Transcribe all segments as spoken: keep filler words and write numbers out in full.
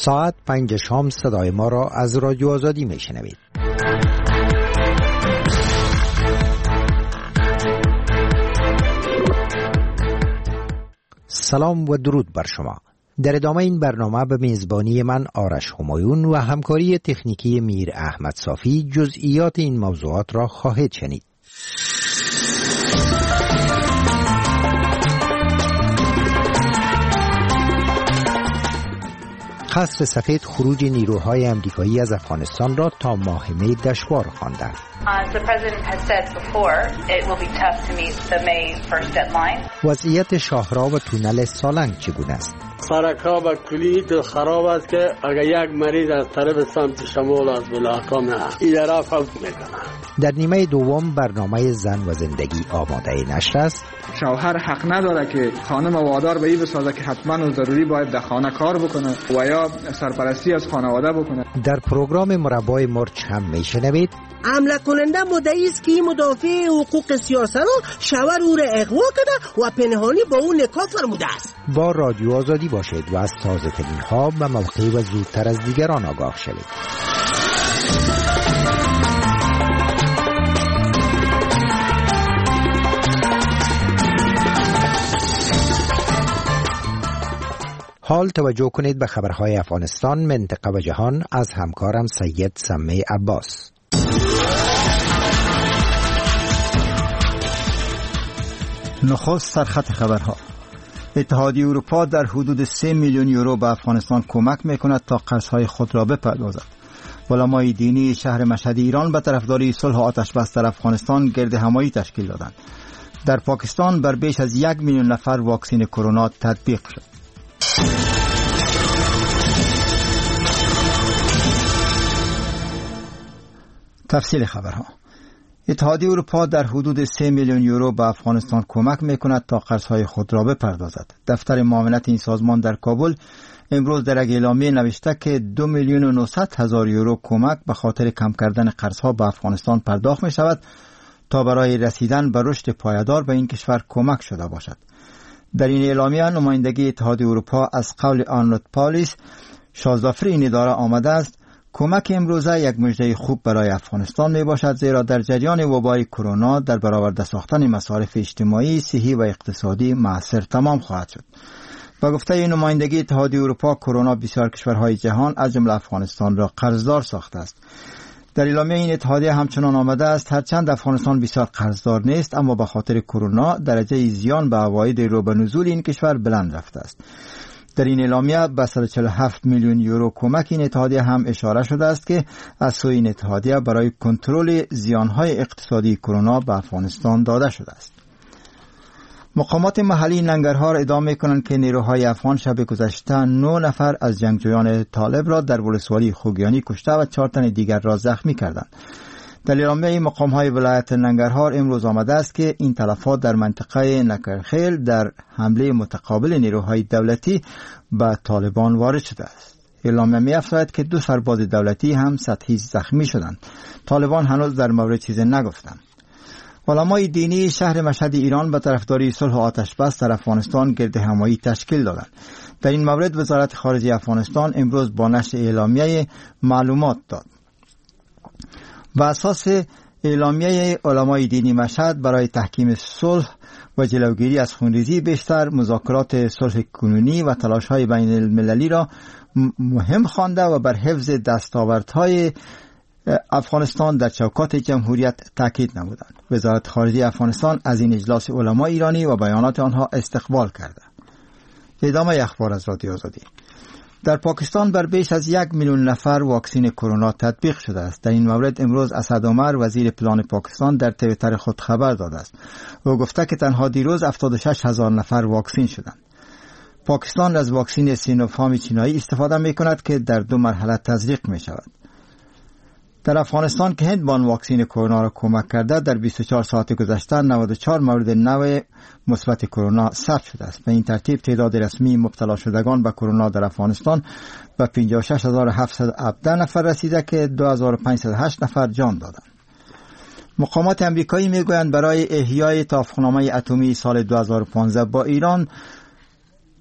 ساعت پنج شام صدای ما را از رادیو آزادی می شنوید. سلام و درود بر شما. در ادامه این برنامه به میزبانی من آرش همایون و همکاری تکنیکی میر احمد صافی جزئیات این موضوعات را خواهید شنید. قصر سفید خروج نیروهای امریکایی از افغانستان را تا ماه می دشوار خوانده است. وضعیت شاهراه و تونل سالنگ چگونه است؟ سرک‌ها و کلید خراب است که اگر یک مریض از طرف سمت شمال از بلاکام این طرف فوت میکنه. در نیمه دوم برنامه زن و زندگی آماده نشر است. شوهر حق نداره که خانم وادار به این بسازه که حتما و ضروری باید در خانه کار بکنه و یا سرپرستی از خانواده بکنه. در پروگرام مربای مرچ هم میشنوید حمله کننده مدعی است که مدافع حقوق سیاسی رو شوهر او را اغوا کرده و پنهانی با او نکاح فرموده است. با رادیو آزادی باشید و از تازه ترین ها و موقع و زودتر از دیگران آگاه شوید. حال توجه کنید به خبرهای افغانستان، منطقه و جهان از همکارم سید سمی عباس. نخست سرخط خبرها. اتحادیه اروپا در حدود سه میلیون یورو به افغانستان کمک میکند تا قرضهای خود را بپردازد. علمای دینی شهر مشهد ایران به طرفداری صلح و آتش بس در افغانستان گرد همایی تشکیل دادند. در پاکستان بر بیش از یک میلیون نفر واکسن کرونا تطبیق شد. تفصیل خبرها. اتحادیه اروپا در حدود سه میلیون یورو به افغانستان کمک میکند تا قرضهای خود را بپردازد. دفتر معاونت این سازمان در کابل امروز در یک اعلامیه نوشته که دو میلیون و نهصد هزار یورو کمک به خاطر کم کردن قرضها به افغانستان پرداخت می شود تا برای رسیدن به رشد پایدار به این کشور کمک شده باشد. در این اعلامیه نمایندگی اتحادیه اروپا از قول آرنولد پالیس شازدافر این اداره آمده است کمک امروزه یک مژده خوب برای افغانستان می باشد، زیرا در جریان وبای کرونا در برآورده ساختن مصارف اجتماعی، صحی و اقتصادی مؤثر تمام خواهد شد. با گفته نمایندگی اتحادیه اروپا کرونا بسیار کشورهای جهان از جمله افغانستان را قرضدار ساخته است. در اعلامیه این اتحادیه همچنان آمده است هرچند افغانستان بسیار قرضدار نیست، اما به خاطر کرونا درجه زیان به عواید رو به نزول این کشور بلند رفته است. در این اعلامیه به صد و چهل و هفت میلیون یورو کمک این اتحادیه هم اشاره شده است که از سوی این اتحادیه برای کنترل زیانهای اقتصادی کرونا به افغانستان داده شده است. مقامات محلی ننگرهار ادعا می‌کنند که نیروهای افغان شب گذشته نه نفر از جنگجویان طالب را در ولسوالی خوگیانی کشته و چهار تن دیگر را زخمی کردند. در اعلامیه مقام‌های ولایت ننگرهار امروز آمده است که این تلفات در منطقه نکرخیل در حمله متقابل نیروهای دولتی به طالبان وارد شده است. اعلامیه می‌افزاید که دو سرباز دولتی هم سطحی زخمی شدند. طالبان هنوز در مورد چیزی نگفتند. علمای دینی شهر مشهد ایران به طرفداری صلح و آتش بس در افغانستان گرد همایی تشکیل دادند. در این مورد وزارت خارجه افغانستان امروز با نشر اعلامیه معلومات داد. بر اساس اعلامیه علمای دینی مشهد برای تحکیم صلح و جلوگیری از خونریزی بیشتر مذاکرات صلح کنونی و تلاش‌های بین المللی را مهم خوانده و بر حفظ دستاوردهای افغانستان در چوکات جمهوریت تاکید نمودند. وزارت خارجه افغانستان از این اجلاس علما ایرانی و بیانات آنها استقبال کرده. ادامه اخبار از رادیو آزادی. در پاکستان بر بیش از یک میلیون نفر واکسن کرونا تطبیق شده است. در این مورد امروز اسد عمر وزیر پلان پاکستان در توییتر خود خبر داده است. او گفته که تنها دیروز هفتاد و شش هزار نفر واکسن شدند. پاکستان از واکسن سینوفارم چینایی استفاده می کند که در دو مرحله تزریق می شود. در افغانستان که هند بان واکسن کرونا را کمک کرده در بیست و چهار ساعت گذشته نود و چهار مورد نو مثبت کرونا ثبت شده است. به این ترتیب تعداد رسمی مبتلا شدگان به کرونا در افغانستان به پنجاه و شش هزار و هفتصد و هفده نفر رسیده که دو هزار و پانصد و هشت نفر جان دادند. مقامات امریکایی میگویند برای احیای توافقنامه اتمی سال دو هزار و پانزده با ایران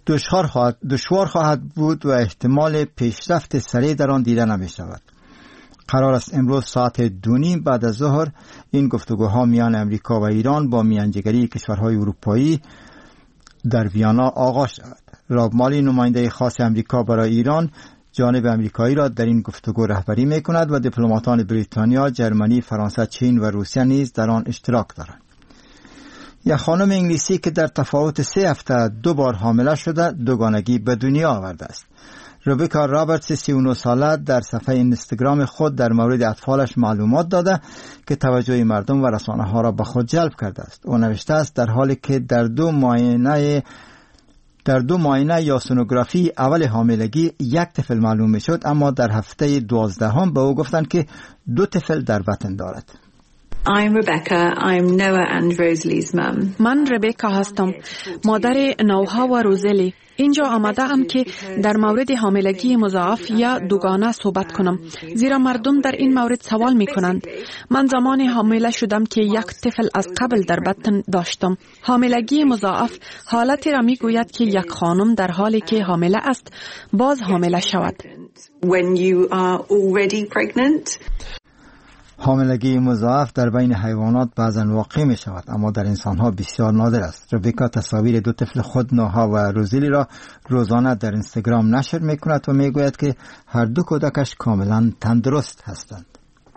دشوار خواهد, دشوار خواهد بود و احتمال پیشرفت سریع در آن دیده نمی شود. قرار است امروز ساعت دو نیم بعد از ظهر این گفتگوها میان امریکا و ایران با میانجیگری کشورهای اروپایی در ویانا آغاز شود. راب مالی نماینده خاص امریکا برای ایران جانب امریکایی را در این گفتگو رهبری می کند و دیپلماتان بریتانیا، جرمنی، فرانسه، چین و روسیه نیز در آن اشتراک دارند. یک خانم انگلیسی که در تفاوت سه هفته دو بار حامله شده دوگانگی به دنیا آورده است. ربیکا رابرتس سی و نه ساله در صفحه اینستاگرام خود در مورد اطفالش معلومات داده که توجه مردم و رسانه ها را به خود جلب کرده است. او نوشته است در حالی که در دو معاینه در دو معاینه یا سونوگرافی اول حاملگی یک طفل معلوم می شد، اما در هفته دوازدهم به او گفتند که دو طفل در بطن دارد. I'm Rebecca. I'm Noah and Rosalie's mum. من ربکا هستم، مادر نوها و روزلی. اینجا آمده ام که در مورد حاملگی مضاعف یا دوگانه صحبت کنم، زیرا مردم در این مورد سوال می کنند. من زمانی حامله شدم که یک طفل از قبل در بطن داشتم. حاملگی مضاعف حالتی را می گوید که یک خانم در حالی که حامله است باز حامله شود. When you are already pregnant. حاملگی مضاعف در بین حیوانات بعضا واقع می شود، اما در انسان ها بسیار نادر است. ربیکا تصاویر دو طفل خود نوها و روزلی را روزانه در اینستاگرام نشر می کند و می گوید که هر دو کودکش کاملا تندرست هستند.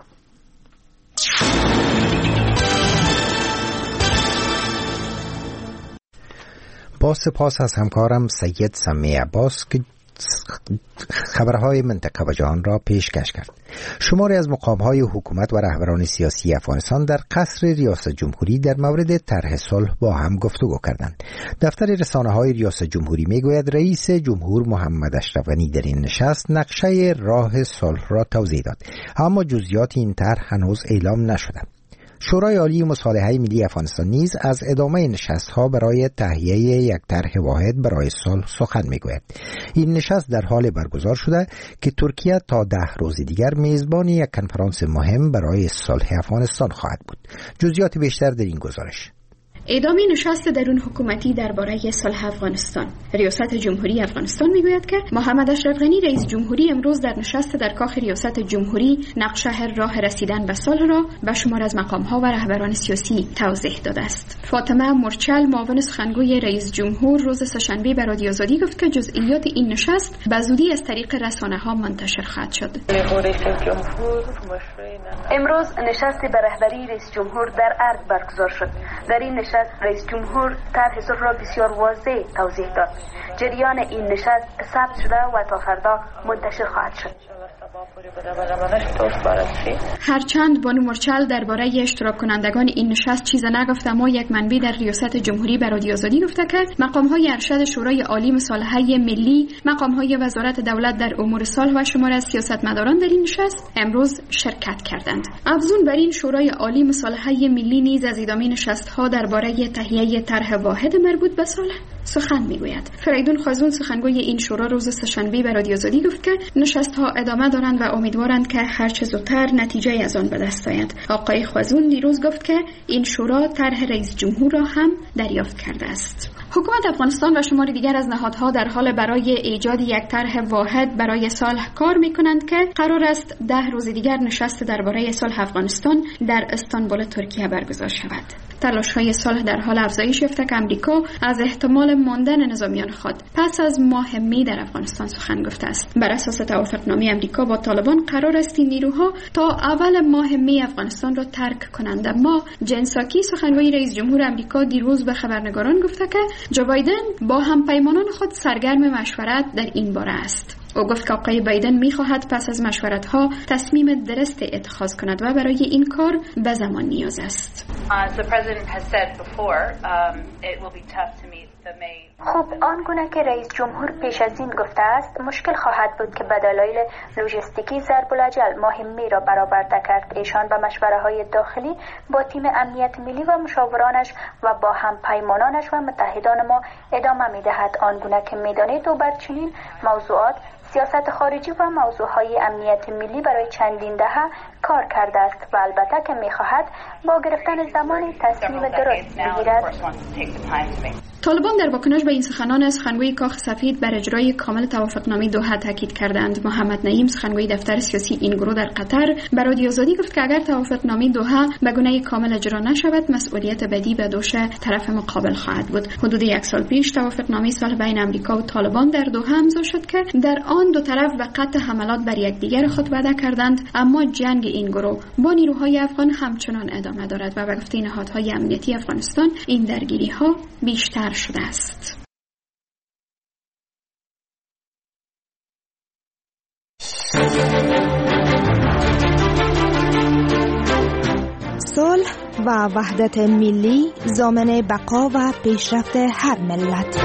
با سپاس از همکارم سید سمی عباس که خبرهای منطقه و جهان را پیشکش کرد. شماری از مقام‌های حکومت و رهبران سیاسی افغانستان در قصر ریاست جمهوری در مورد طرح صلح با هم گفتگو کردند. دفتر رسانه‌های ریاست جمهوری میگوید رئیس جمهور محمد اشرف غنی در این نشست نقشه راه صلح را توضیح داد، اما جزئیات این طرح هنوز اعلام نشده. شورای عالی مصالحه ملی افغانستان نیز از ادامه نشست‌ها برای تهیه یک طرح واحد برای صلح سخن می‌گوید. این نشست در حال برگزار شده که ترکیه تا ده روز دیگر میزبان یک کنفرانس مهم برای صلح افغانستان خواهد بود. جزئیات بیشتر در این گزارش. ادامه نشست درون حکومتی درباره صلح افغانستان. ریاست جمهوری افغانستان میگوید که محمد اشرف غنی رئیس جمهوری امروز در نشست در کاخ ریاست جمهوری نقشه راه رسیدن به صلح را به شمار از مقام‌ها و رهبران سیاسی توضیح داده است. فاطمه مرچل معاون سخنگوی رئیس جمهور روز سه‌شنبه به رادیو آزادی گفت که جزئیات این نشست به زودی از طریق رسانه‌ها منتشر خواهد شد. امروز نشست به رهبری رئیس جمهور در ارگ برگزار شد. در این نشست رئیس جمهور طرح صلح را بسیار واضح توضیح داد. جریان این نشست ثبت شده و تا فردا منتشر خواهد شد. هرچند بانو مرچل درباره اشتراک کنندگان این نشست چیز نگفت، اما یک منبع در ریاست جمهوری به رادیو آزادی گفته که مقام‌های ارشد شورای عالی مصالحه ملی، مقام‌های وزارت دولت در امور صلح و شمار از سیاستمداران در این نشست امروز شرکت کردند. افزون بر این شورای عالی مصالحه ملی نیز از ادامه نشست‌ها درباره تهیه طرح واحد مربوط به صلح سخن میگوید. فریدون خازون سخنگوی این شورا روز سه‌شنبه به رادیو آزادی گفت که نشست‌ها ادامه دارند و امیدوارند که هر چه زودتر نتیجه از آن به دست آید. آقای خازون دیروز گفت که این شورا طرح رئیس جمهور را هم دریافت کرده است. حکومت افغانستان و شماری دیگر از نهادها در حال برای ایجاد یک طرح واحد برای صلح کار می‌کنند که قرار است ده روز دیگر نشست درباره صلح افغانستان در استانبول ترکیه برگزار شود. تلاش‌های صلح در حال افزایش یافته که امریکا از احتمال ماندن نظامیان خود پس از ماه می در افغانستان سخن گفته است. بر اساس توافقنامه امریکا با طالبان قرار است این نیروها تا اول ماه می افغانستان را ترک کنند. اما جن ساکی سخنگوی رئیس جمهور امریکا دیروز به خبرنگاران گفته که جو بایدن با همپیمانان خود سرگرم مشورت در این باره است. او گفت که آقای بایدن می‌خواهد پس از مشورت‌ها تصمیم درست اتخاذ کند و برای این کار به زمان نیاز است. خب آنگونه که رئیس جمهور پیش از این گفته است مشکل خواهد بود که به دلایل لوجستیکی ضرب الاجل ماه می را برآورده کرد. ایشان به مشوره‌های داخلی با تیم امنیت ملی و مشاورانش و با همپیمانانش و متحدان ما ادامه می‌دهد. آنگونه که می‌دانید و بر چنین موضوعات سیاست خارجی و موضوعهای امنیت ملی برای چندین دهه کار کرده است و البته که میخواهد با گرفتن زمانی تصمیم درست بگیرد. طالبان در واکنش به این سخنان سخنگوی کاخ سفید بر اجرای کامل توافقنامه دوحه تاکید کردند. محمد نعیم سخنگوی دفتر سیاسی این گروه در قطر به رادیو آزادی گفت که اگر توافقنامه دوحه به گونه کامل اجرا نشود مسئولیت بدی به دوش طرف مقابل خواهد بود. حدود یک سال پیش توافقنامه صلح بین امریکا و طالبان در دوحه امضا شد که در آن دو طرف به قطع حملات بر یکدیگر خود وعده کردند، اما جنگ این گروه با نیروهای افغان همچنان ادامه دارد و به گفته نهادهای امنیتی افغانستان این درگیری ها بیشتر شده است. صلح و وحدت ملی ضامن بقا و پیشرفت هر ملت.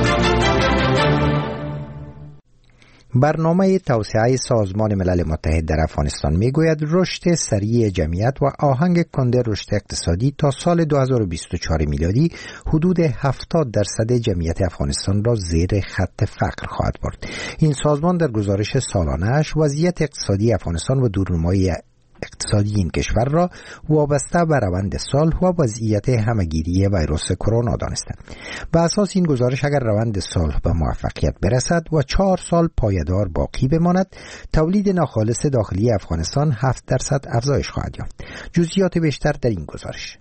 برنامه توسعه سازمان ملل متحد در افغانستان میگوید رشد سریع جمعیت و آهنگ کند رشد اقتصادی تا سال دو هزار و بیست و چهار میلادی حدود هفتاد درصد جمعیت افغانستان را زیر خط فقر خواهد برد. این سازمان در گزارش سالانه‌اش وضعیت اقتصادی افغانستان و دورنمای اقتصادی این کشور را وابسته به روند صلح و وضعیت همهگیری ویروس کرونا دانسته. به اساس این گزارش اگر روند صلح به موفقیت برسد و چهار سال پایدار باقی بماند، تولید ناخالص داخلی افغانستان هفت درصد افزایش خواهد یافت. جزئیات بیشتر در این گزارش.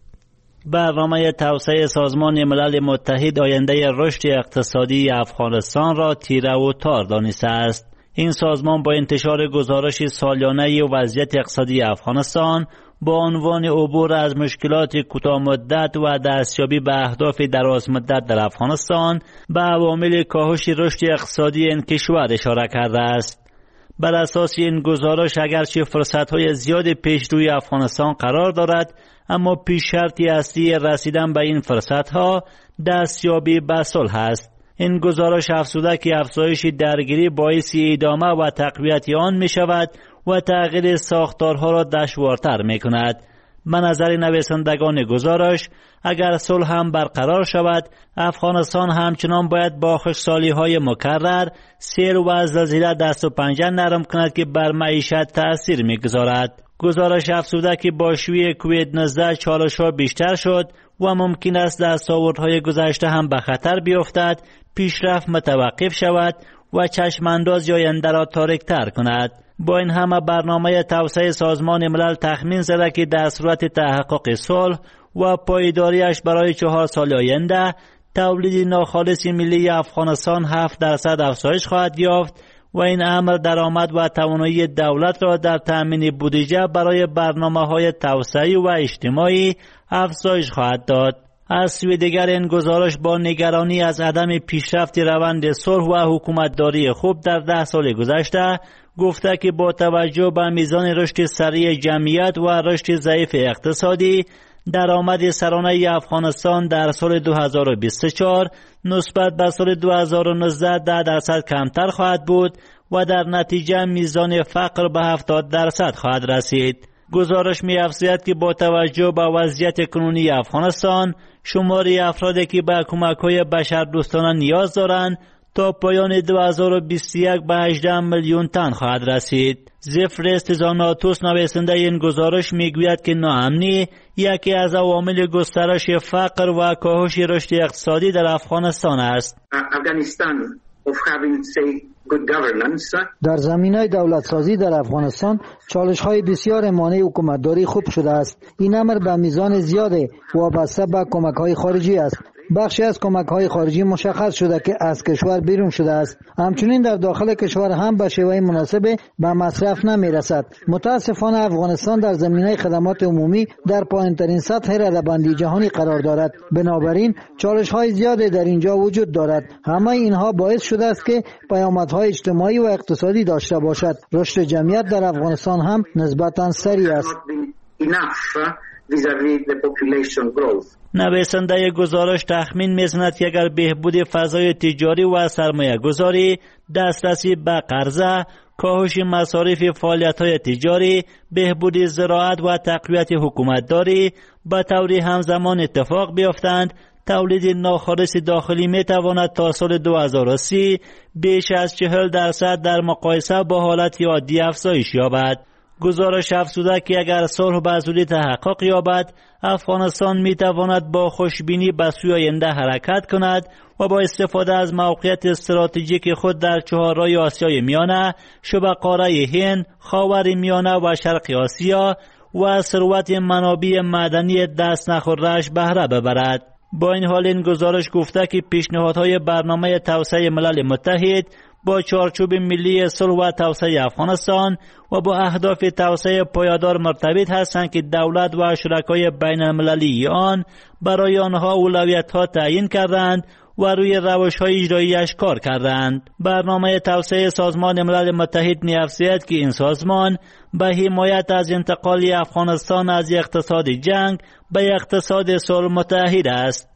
برنامه توسعه سازمان ملل متحد آینده رشد اقتصادی افغانستان را تیره و تار دانسته است. این سازمان با انتشار گزارش سالیانه وضعیت اقتصادی افغانستان با عنوان عبور از مشکلات کوتاه مدت و دستیابی به اهداف دراز مدت در افغانستان به عوامل کاهش رشد اقتصادی این کشور اشاره کرده است. بر اساس این گزارش اگرچه فرصت‌های زیاد پیش روی افغانستان قرار دارد، اما پیش شرطی اصلی رسیدن به این فرصت‌ها دستیابی به صلح است. این گزارش افزوده که افزایش درگیری باعث ادامه و تقویت آن می شود و تغییر ساختارها را دشوارتر می کند. به نظر نویسندگان گزارش اگر صلح هم برقرار شود، افغانستان همچنان باید با خشکسالی های مکرر، سیل و زلزله دست و پنجه نرم کند که بر معیشت تأثیر می گذارد. گزارش افزوده که با شیوع کووید نوزده چالش‌ها بیشتر شد و ممکن است دستاوردهای گذشته هم به خطر بیفتد، پیشرفت متوقف شود و چشمانداز آینده را تاریک‌تر کند. با این همه برنامه توسعه سازمان ملل تخمین زده که در صورت تحقق صلح و پایداریش برای چهار سال آینده تولید ناخالص ملی افغانستان هفت درصد افزایش خواهد یافت و این امر درآمد و توانایی دولت را در تأمین بودجه برای برنامه‌های توسعه‌ای و اجتماعی افزایش خواهد داد. از سوی دیگر این گزارش با نگرانی از عدم پیشرفت روند صلح و حکومتداری خوب در ده سال گذشته گفته که با توجه به میزان رشد سریع جمعیت و رشد ضعیف اقتصادی، درآمد سرانه افغانستان در سال دو هزار و بیست و چهار نسبت به سال دو هزار و نوزده ده درصد کمتر خواهد بود و در نتیجه میزان فقر به هفتاد درصد خواهد رسید. گزارش می افزاید که با توجه به وضعیت کنونی افغانستان، شمار افرادی که به کمک‌های بشردوستانه نیاز دارند تا پایان دو هزار و بیست و یک به هجده میلیون تن خواهد رسید. زفرست زاناتوس نویسنده این گزارش میگوید که ناامنی یکی از عوامل گسترش فقر و کاهش رشد اقتصادی در افغانستان است. افغانستان of having say good governance. در زمینه دولت سازی در افغانستان چالش های بسیار مانع حکومتداری خوب شده است. این امر به میزان زیاد وابسته به کمک های خارجی است. بخشی از کمک های خارجی مشخص شده که از کشور بیرون شده است. همچنین در داخل کشور هم به شیوه مناسب به مصرف نمی رسد. متاسفانه افغانستان در زمینه خدمات عمومی در پایین‌ترین سطح رده‌بندی جهانی قرار دارد. بنابراین چالش های زیادی در اینجا وجود دارد. همه اینها باعث شده است که پیامدهای اجتماعی و اقتصادی داشته باشد. رشد جمعیت در افغانستان هم نسبتاً سریع است. نویسنده گزارش تخمین می‌زند که اگر بهبود فضای تجاری و سرمایه گذاری، دسترسی به قرضه، کاهش مصارف فعالیت‌های تجاری، بهبود زراعت و تقویت حکومتداری به طور همزمان اتفاق بیفتند، تولید ناخالص داخلی می‌تواند تا سال دو هزار و سی بیش از چهل درصد در مقایسه با حالت عادی افزایش یابد. گزارش افزوده که اگر صلح به زودی تحقق یابد، افغانستان می تواند با خوشبینی به سوی آینده حرکت کند و با استفاده از موقعیت استراتژیک خود در چهارراه آسیای میانه، شبه قاره هند، خاور میانه و شرق آسیا و ثروت منابع معدنی دست نخورده‌اش بهره ببرد. با این حال این گزارش گفته که پیشنهادهای برنامه توسعه ملل متحد با چارچوب ملی صلح و توسعه افغانستان و با اهداف توسعه پایدار مرتبط هستند که دولت و شرکای بین المللی آن برای آنها اولویت‌ها تعیین کردند و روی روش‌های اجرایی‌اش کار کردند. برنامه توسعه سازمان ملل متحد می‌افزاید که این سازمان به حمایت از انتقال افغانستان از اقتصاد جنگ به اقتصاد صلح متحد است.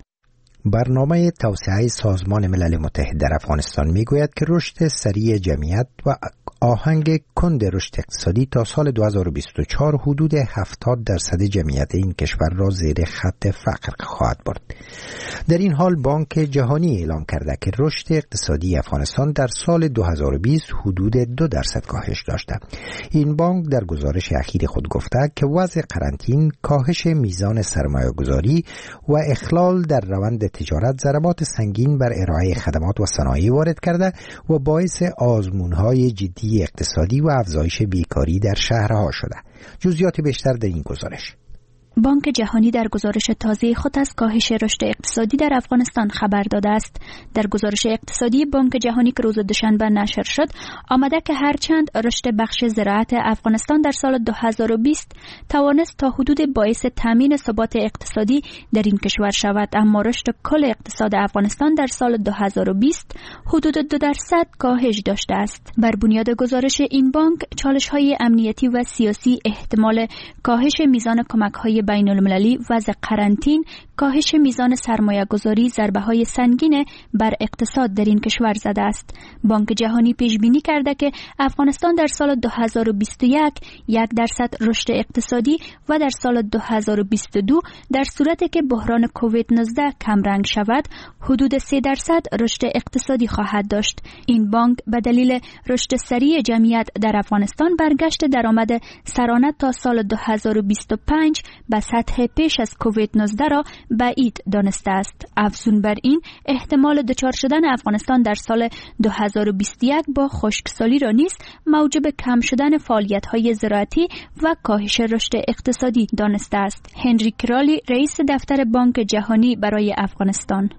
برنامه توسعه سازمان ملل متحد در افغانستان میگوید که رشد سریع جمعیت و آهنگ کند رشد اقتصادی تا سال دو هزار و بیست و چهار حدود هفتاد درصد جمعیت این کشور را زیر خط فقر خواهد برد. در این حال بانک جهانی اعلام کرده که رشد اقتصادی افغانستان در سال دو هزار و بیست حدود دو درصد کاهش داشته. این بانک در گزارش اخیر خود گفته که وضع قرنطین، کاهش میزان سرمایه‌گذاری و اخلال در روند تجارت ضربات سنگین بر ارائه خدمات و صنایع وارد کرده و باعث آزمون‌های جدی اقتصادی و افزایش بیکاری در شهرها شده. جزئیات بیشتر در این گزارش. بانک جهانی در گزارش تازه خود از کاهش رشد اقتصادی در افغانستان خبر داده است. در گزارش اقتصادی بانک جهانی که روز دوشنبه نشر شد، آمده که هرچند رشد بخش زراعت افغانستان در سال دو هزار و بیست توانست تا حدود باعث تامین ثبات اقتصادی در این کشور شود، اما رشد کل اقتصاد افغانستان در سال دو هزار و بیست حدود دو درصد کاهش داشته است. بر بنیاد گزارش این بانک، چالش‌های امنیتی و سیاسی، احتمال کاهش میزان کمک‌های بین المللی، وضع قرنطین، کاهش میزان سرمایه گذاری ضربه‌های سنگین بر اقتصاد در این کشور زده است. بانک جهانی پیش بینی کرده که افغانستان در سال دو هزار و بیست و یک یک درصد رشد اقتصادی و در سال دو هزار و بیست و دو در صورتی که بحران کووید نوزده کمرنگ شود حدود سه درصد رشد اقتصادی خواهد داشت. این بانک به دلیل رشد سریع جمعیت در افغانستان برگشت درآمد سرانه تا سال دو هزار و بیست و پنج به سطح پیش از کووید نوزده را بعید دانسته است. افزون بر این، احتمال دچار شدن افغانستان در سال دو هزار و بیست و یک با خشکسالی را نیز موجب کم شدن فعالیت‌های زراعتی و کاهش رشد اقتصادی دانسته است. هنری کرالی، رئیس دفتر بانک جهانی برای افغانستان: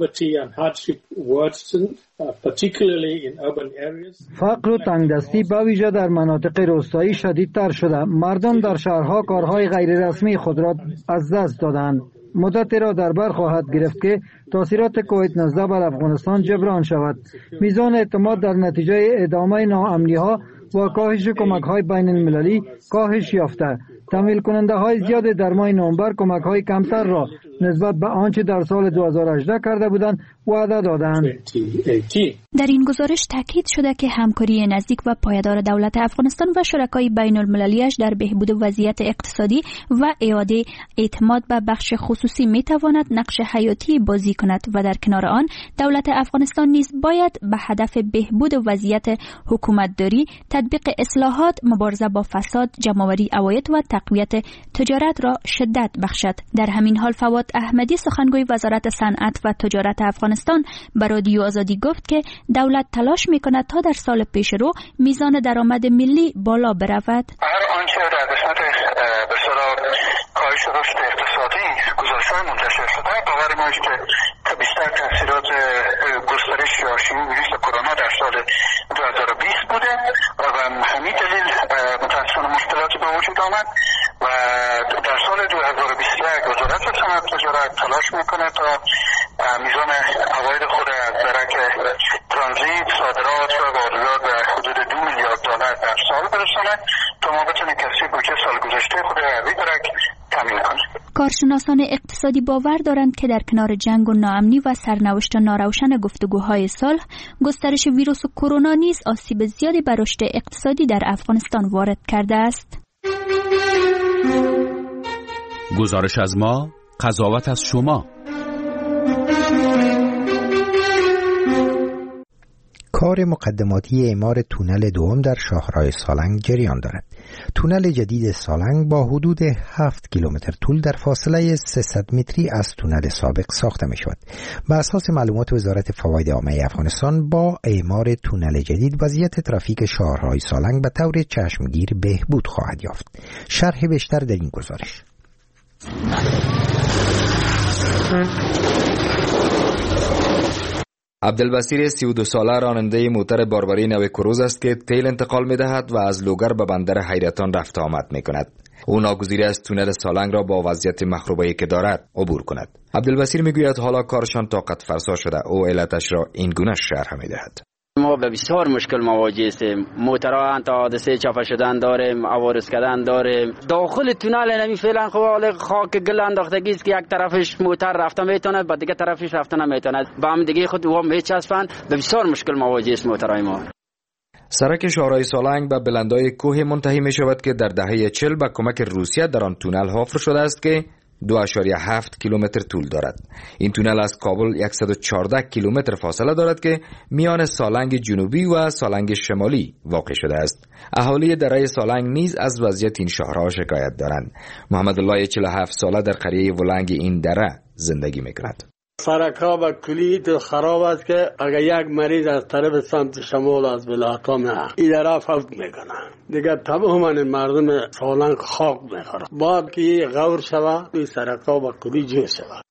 فقر و تنگدستی به ویژه در مناطق روستایی شدیدتر شده. مردم در شهرها کارهای غیررسمی خود را از دست دادند. مدتی را در بر خواهد گرفت که تاثیرات کووید نوزده بر افغانستان جبران شود. میزان اعتماد در نتیجه ادامه ناامنی‌ها و کاهش کمک‌های بین المللی کاهش یافته. تمویل کننده های زیاد در ماه نوامبر کمک های کمتر را نسبت به آنچه در سال دو هزار و هجده کرده بودند وعده دادند. در این گزارش تاکید شده که همکاری نزدیک و پایدار دولت افغانستان و شرکای بین المللیش در بهبود وضعیت اقتصادی و اعاده اعتماد به بخش خصوصی می تواند نقش حیاتی بازی کند و در کنار آن دولت افغانستان نیز باید به هدف بهبود وضعیت حکومتداری، تطبیق اصلاحات، مبارزه با فساد، جمع‌آوری عواید و تقویت تجارت را شدت بخشد. در همین حال فواد احمدی، سخنگوی وزارت صنعت و تجارت افغانستان، به رادیو آزادی گفت که دولت تلاش می‌کند تا در سال پیش رو میزان درآمد ملی بالا برود. هر آنچه در قسمت به اصطلاح کاهش رشد اقتصادی گزارش‌های منتشر شده باور ما است که بیشتر تاثیرات گسترش یا شیوع ویروس کرونا در سال دو هزار و بیست بوده و به همین دلیل متأسفانه مشکلاتی به وجود آمد و در سال دو هزار و بیست و یک وزارت صنعت و تجارت تلاش میکنه تا میزان عواید خود از درک ترانزیت، صادرات و واردات به حدود دو میلیارد دلار در سال برسانه تا ما بتونیم کسری بودجه سال گذشته خود از این درک تامین کنه. کارشناسان اقتصادی باور دارند که در کنار جنگ و ناامنی و سرنوشت ناروشن گفتگوهای صلح، گسترش ویروس کرونا نیز آسیب زیادی بر رشد اقتصادی در افغانستان وارد کرده است. گزارش از ما، قضاوت از شما. کار مقدماتی اعمار تونل دوم در شاهراه سالنگ جریان دارد. تونل جدید سالنگ با حدود هفت کیلومتر طول در فاصله سیصد متری از تونل سابق ساخته می شود. بر اساس معلومات وزارت فواید عامه افغانستان با اعمار تونل جدید وضعیت ترافیک شاهراه سالنگ به طور چشمگیر بهبود خواهد یافت. شرح بیشتر در این گزارش. عبدالبصیر سی و دو ساله راننده موتر باربری نو کروز است که تیل انتقال می دهد و از لوگر به بندر حیرتان رفت آمد می کند. او ناگزیر است تونل سالنگ را با وضعیت مخروبه‌ای که دارد عبور کند. عبدالبصیر می گوید حالا کارشان طاقت فرسا شده. او علتش را این گونه شرح می دهد. ما به بسیار مشکل مواجه هستیم. موترها انت حادثه چاپه شدن داریم، عوارض کردن داریم. داخل تونل نمی فعلا خب حال خاک گل انداختگی است که یک طرفش موتر رفته میتونه، بعد دیگه طرفش رفته نمیتونه. با هم دیگه خود و هم میچسبن. به بسیار مشکل مواجه است موترهای ما. سرک شاهراه سالنگ به بلندای کوه منتهی می شود که در دهه چهل به کمک روسیه در آن تونل حفر شده است که دو اشاریه هفت کیلومتر طول دارد. این تونل از کابل صد و چهارده کیلومتر فاصله دارد که میان سالنگ جنوبی و سالنگ شمالی واقع شده است. اهالی دره سالنگ نیز از وضعیت این شهرها شکایت دارند. محمد الله چهل و هفت ساله در قریه ولنگ این دره زندگی میکند. سرک‌ها به کلی خراب است که اگر یک مریض از طرف سمت شمال از بلاکام این طرف فوت میکنه، دیگه تماما مردم سالنگ خاک میخوره. بعد که غور شود این سرک‌ها به کلی جو شود.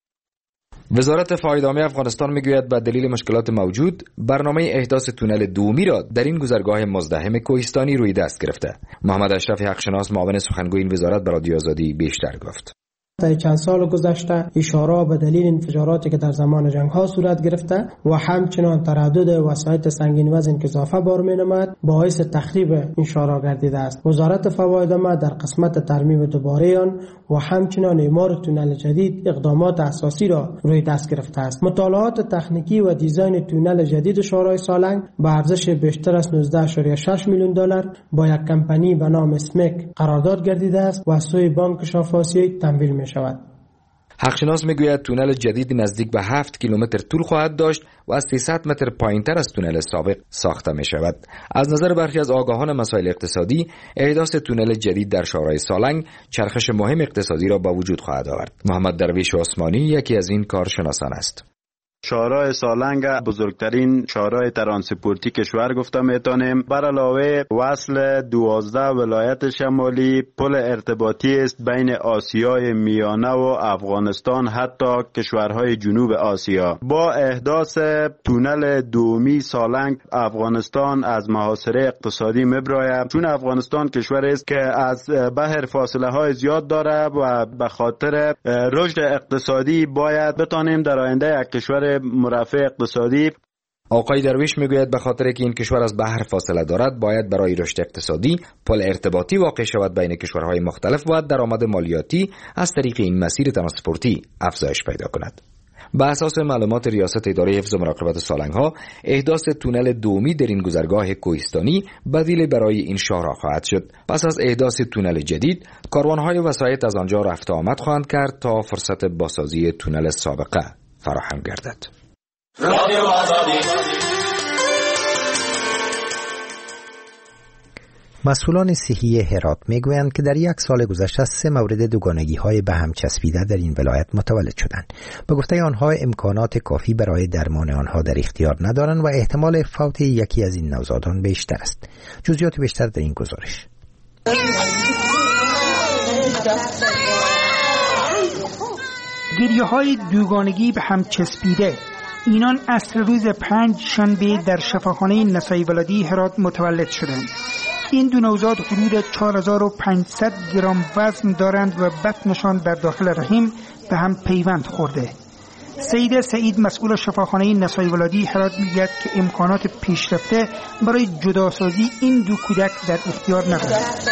وزارت فواید عامه افغانستان میگوید به دلیل مشکلات موجود برنامه احداث تونل دومی را در این گذرگاه مزدحم کوهستانی روی دست گرفته. محمد اشرف حقشناس معاون سخنگوی این وزارت به رادیو آزادی بیشتر گفت. در چند سال گذشته اشاره به دلیل انفجاراتی که در زمان جنگ ها صورت گرفته و همچنان تردد وسایط سنگین وزن که اضافه بار می نماید باعث تخریب این شارع گردیده است. وزارت فواید عامه در قسمت ترمیم دوباره آن و همچنان اعمار تونل جدید اقدامات اساسی را روی دست گرفته است. مطالعات تکنیکی و دیزاین تونل جدید شاهراه سالنگ به ارزش بیشتر از نوزده اشاریه شش میلیون دلار با یک کمپانی به نام اسمک قرارداد گردیده است و از سوی بانک شرق آسیایی تمویل می شود. حقشناس میگوید تونل جدید نزدیک به هفت کیلومتر طول خواهد داشت و از سیصد متر پایینتر از تونل سابق ساخته می شود. از نظر برخی از آگاهان مسائل اقتصادی، احداث تونل جدید در شاهراه سالنگ چرخش مهم اقتصادی را به وجود خواهد آورد. محمد درویش عثمانی یکی از این کارشناسان است. شاهراه سالنگ بزرگترین شاهراه ترانسپورتی کشور گفته میتونیم. بر علاوه وصل دوازده ولایت شمالی، پل ارتباطی است بین آسیای میانه و افغانستان حتی کشورهای جنوب آسیا. با احداث تونل دومی سالنگ افغانستان از محاصره اقتصادی میبراید، چون افغانستان کشوری است که از بحر فاصله های زیاد داره و به خاطر رشد اقتصادی باید بتانیم در آینده یک کشور مرفه اقتصادی. آقای درویش میگوید به خاطر که این کشور از بحر فاصله دارد باید برای رشد اقتصادی پل ارتباطی واقع شود بین کشورهای مختلف و درآمد مالیاتی از طریق این مسیر ترانسپورتی افزایش پیدا کند. به اساس معلومات ریاست اداره حفظ و مراقبت سالنگ ها، احداث تونل دومی در این گذرگاه کوهستانی بدیل برای این شاهراه خواهد شد. پس از احداث تونل جدید، کاروانهای وسایط از آنجا رفت آمد خواهند کرد تا فرصت بازسازی تونل سابقه فراهم گردد. مسئولان صحی هرات میگویند که در یک سال گذشته سه مورد دوگانگی های به هم چسبیده در این ولایت متولد شدند. به گفته آنها امکانات کافی برای درمان آنها در اختیار ندارند و احتمال فوت یکی از این نوزادان بیشتر است. جزئیات بیشتر در این گزارش. گریه های دوگانگی به هم چسبیده، اینان عصر روز پنج شنبه در شفاخانه نسای ولادی هرات متولد شدند. این دو نوزاد حدود چهار هزار و پانصد گرم وزن دارند و بطنشان در داخل رحم به هم پیوند خورده. سید سعید مسئول شفاخانه نسای ولادی هرات میگوید که امکانات پیشرفته برای جداسازی این دو کودک در اختیار ندارند.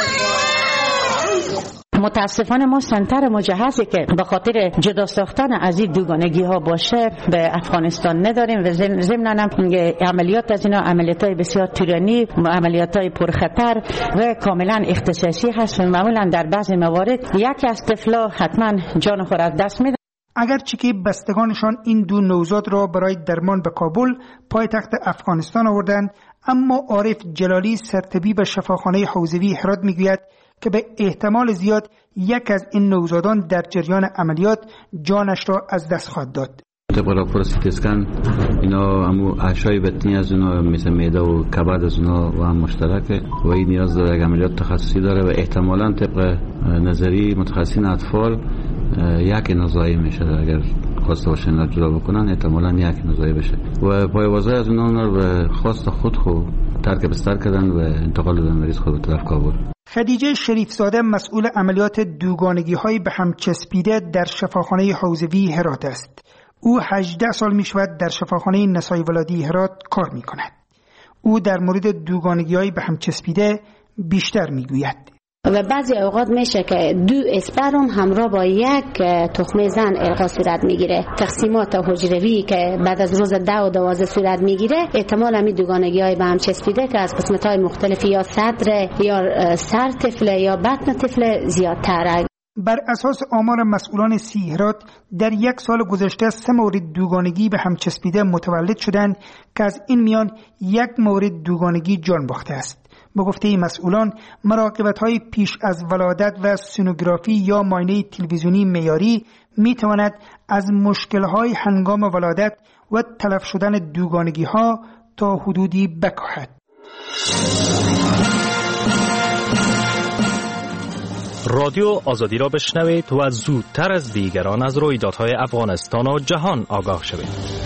متاسفانه ما سنتر مجهزی که به خاطر جدا ساختن از این دوگانگی ها باشه به افغانستان نداریم و ضمناً عملیات از اینا عملیاتای بسیار طولانی، عملیاتای پرخطر و کاملا اختصاصی هست و معمولا در بعضی موارد یکی از طفلا حتما جان خود از دست میده. اگرچه که بستگانشان این دو نوزاد را برای درمان به کابل پایتخت افغانستان آوردند، اما عارف جلالی سرطبیب شفاخانه حوزوی هرات میگوید که به احتمال زیاد یک از این نوزادان در جریان عملیات جانش را از دست خواهد داد. طبق راپور سی تی اسکن اینا همو اعشای بطنی از اونا مثل معده و کبد از اونا و هم مشترکه و این نیاز داره یک عملیات تخصصی داره و احتمالاً طبق نظری متخصصین اطفال یک نزاعی میشه. اگر خواسته باشن اینا جدا بکنن احتمالاً یک نزاعی بشه و پایوازای از اونا رو به خواست خود خود ترک بستر کردن و انتقال دادن مریض خود به طرف کابل. خدیجه شریفزاده مسئول عملیات دوگانگی های به هم چسبیده در شفاخانه حوزوی هرات است. او هجده سال می شود در شفاخانه نسای ولادی هرات کار می کند. او در مورد دوگانگی های به هم چسبیده بیشتر می گوید. و بعضی اوقات میشه که دو اسپرم همراه با یک تخمه زن القا صورت میگیره. تقسیمات حجروی که بعد از روز ده و دوازده صورت میگیره، احتمال همی دوگانگی های به هم چسبیده که از قسمت های مختلفی یا صدر یا سر طفل یا بطن طفل زیادتره. بر اساس آمار مسئولان سی هرات در یک سال گذشته سه مورد دوگانگی به هم چسبیده متولد شدند که از این میان یک مورد دوگانگی جان باخته است. به گفته مسئولان مراقبت‌های پیش از ولادت و سونوگرافی یا معاینه تلویزیونی معیاری می‌تواند از مشکل‌های هنگام ولادت و تلف شدن دوگانگی‌ها تا حدودی بکاهد. رادیو آزادی را بشنوید و زودتر از دیگران از رویدادهای افغانستان و جهان آگاه شوید.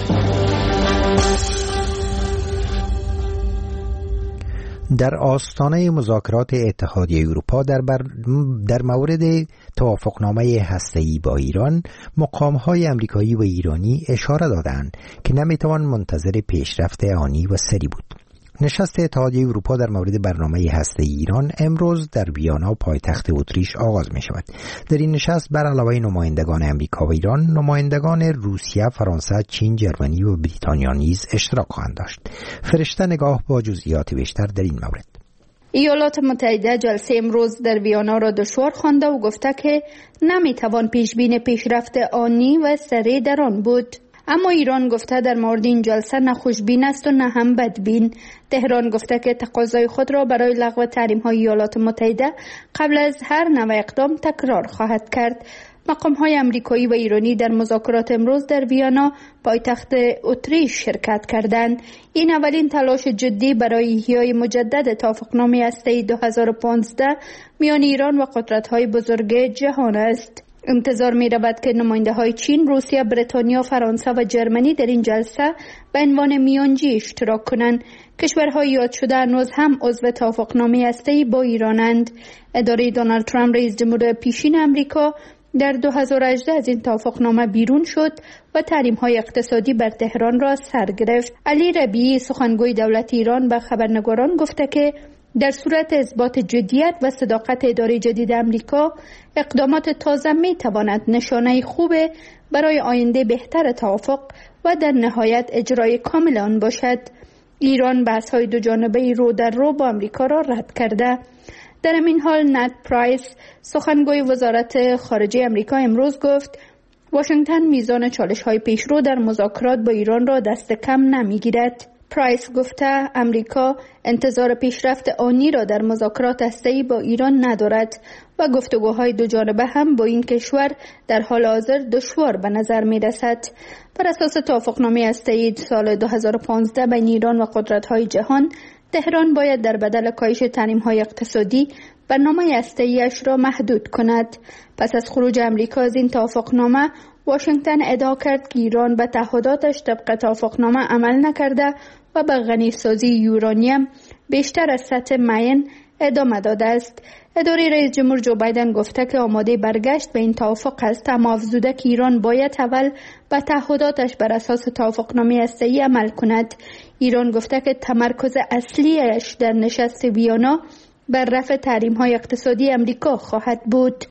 در آستانه مذاکرات اتحادیه اروپا در, بر... در مورد توافقنامه هسته‌ای با ایران، مقام‌های آمریکایی و ایرانی اشاره دادند که نمیتوان منتظر پیشرفت آنی و سری بود. نشست اتحادیه اروپا در مورد برنامه هسته‌ای ایران امروز در ویانا پایتخت اتریش آغاز می شود. در این نشست بر علاوه نمایندگان آمریکا و ایران، نمایندگان روسیه، فرانسه، چین، جرمنی و بریتانیا نیز اشتراک خواهند داشت. فرشته نگاه با جزئیات بیشتر در این مورد. ایالات متحده جلسه امروز در ویانا را دشوار خوانده و گفته که نمیتوان پیش بین پیشرفت آنی و سریع در آن بود. اما ایران گفته در مورد این جلسه نه خوشبین است و نه هم بدبین. تهران گفته که تقاضای خود را برای لغو تحریم‌های ایالات متحده قبل از هر نوع اقدام تکرار خواهد کرد. مقام‌های آمریکایی و ایرانی در مذاکرات امروز در ویانا پایتخت اتریش شرکت کردند. این اولین تلاش جدی برای احیای مجدد توافقنامه هسته‌ای دو هزار و پانزده میان ایران و قدرت‌های بزرگ جهان است. انتظار می رود که نماینده های چین، روسیه، بریتانیا، فرانسه و جرمنی در این جلسه به عنوان میانجی اشتراک کنند. کشورهای یاد شده هنوز هم عضو توافقنامه هسته‌ای با ایرانند. اداره دونالد ترامپ رئیس جمهور پیشین آمریکا در دو هزار و هجده از این توافقنامه بیرون شد و تحریم‌های اقتصادی بر تهران را سر گرفت. علی ربیعی سخنگوی دولت ایران به خبرنگاران گفته که در صورت اثبات جدیت و صداقت اداره جدید آمریکا، اقدامات تازه می تواند نشانه خوب برای آینده بهتر توافق و در نهایت اجرای کامل آن باشد. ایران بحث‌های دو جانبه رو در رو با آمریکا را رد کرده. در این حال نت پرایس سخنگوی وزارت خارجه آمریکا امروز گفت واشنگتن میزان چالش‌های پیشرو در مذاکرات با ایران را دست کم نمی‌گیرد. پرایس گفته امریکا انتظار پیشرفت آنی را در مذاکرات هسته‌ای با ایران ندارد و گفتگوهای دو جانبه هم با این کشور در حال حاضر دشوار به نظر می رسد. بر اساس توافقنامه هسته‌ای سال دو هزار و پانزده بین ایران و قدرت‌های جهان، تهران باید در بدل کاهش تحریم‌های اقتصادی برنامه هسته‌ای‌اش را محدود کند. پس از خروج امریکا از این توافقنامه، واشنگتن ادعا کرد که ایران به تعهداتش طبق توافقنامه عمل نکرده و به غنیسازی یورانیم بیشتر از سطح معین ادامه داده است. اداره رئیس جمهور جو بایدن گفته که آماده برگشت به این توافق است، اما افزوده که ایران باید اول به تعهداتش بر اساس توافقنامه هسته‌ای عمل کند. ایران گفته که تمرکز اصلیش در نشست ویانا بر رفع تحریم‌های اقتصادی امریکا خواهد بود.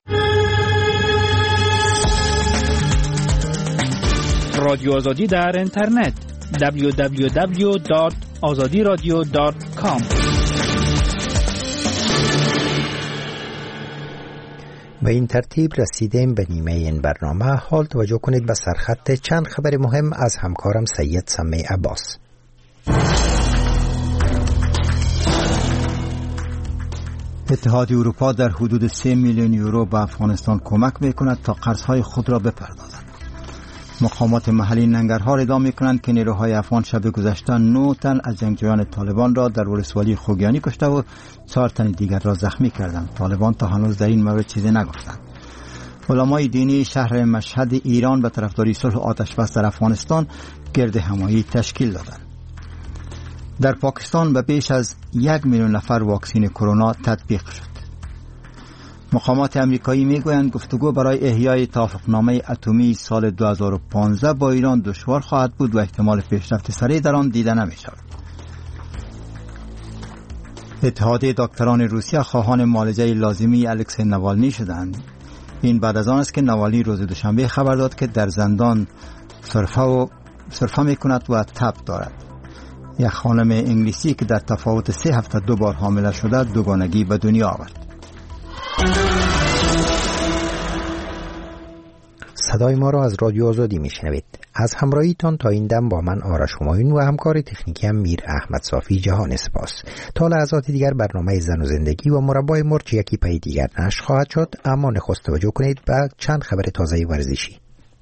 رادیو آزادی در اینترنت دبلیو دبلیو دبلیو دات آزادی رادیو دات کام. به این ترتیب رسیدیم به نیمه این برنامه. حال توجه کنید به سرخط چند خبر مهم از همکارم سید سمی عباس. اتحاد اروپا در حدود سه میلیون یورو به افغانستان کمک میکند تا قرضهای خود را بپردازد. مقامات محلی ننگرهار ادعا میکنند که نیروهای افغان شب گذشته نه تن از جنگجویان طالبان را در ولسوالی خوگیانی کشته و چهار تن دیگر را زخمی کردند. طالبان تا هنوز در این مورد چیزی نگفتند. علمای دینی شهر مشهد ایران به طرفداری صلح آتش بس در افغانستان گرد همایی تشکیل دادند. در پاکستان به بیش از یک میلیون نفر واکسین کرونا تطبیق شد. مقامات امریکایی میگویند گفتگو برای احیای توافقنامه اتمی سال دو هزار و پانزده با ایران دشوار خواهد بود و احتمال پیشرفت سریع در آن دیده نمی‌شود. اتحادیه دکتران روسیه خواهان معالجه لازمی الکسی نوالنی شدند. این بعد از آن است که نوالنی روز دوشنبه خبر داد که در زندان سرفه و سرفه میکند و تب دارد. یک خانم انگلیسی که در تفاوت سه هفته دو بار حامله شده دوگانگی به دنیا آورد. صدای ما را از رادیو آزادی میشنوید. از همراهیتان تا این دم با من آرش همایون و همکار تکنیکی هم میر احمد صافی جهان سپاس. تا لحظات دیگر برنامه زن و زندگی و مربای مرچ یکی پی دیگر نشر خواهد شد، اما نخست توجه کنید به چند خبر تازه ورزشی.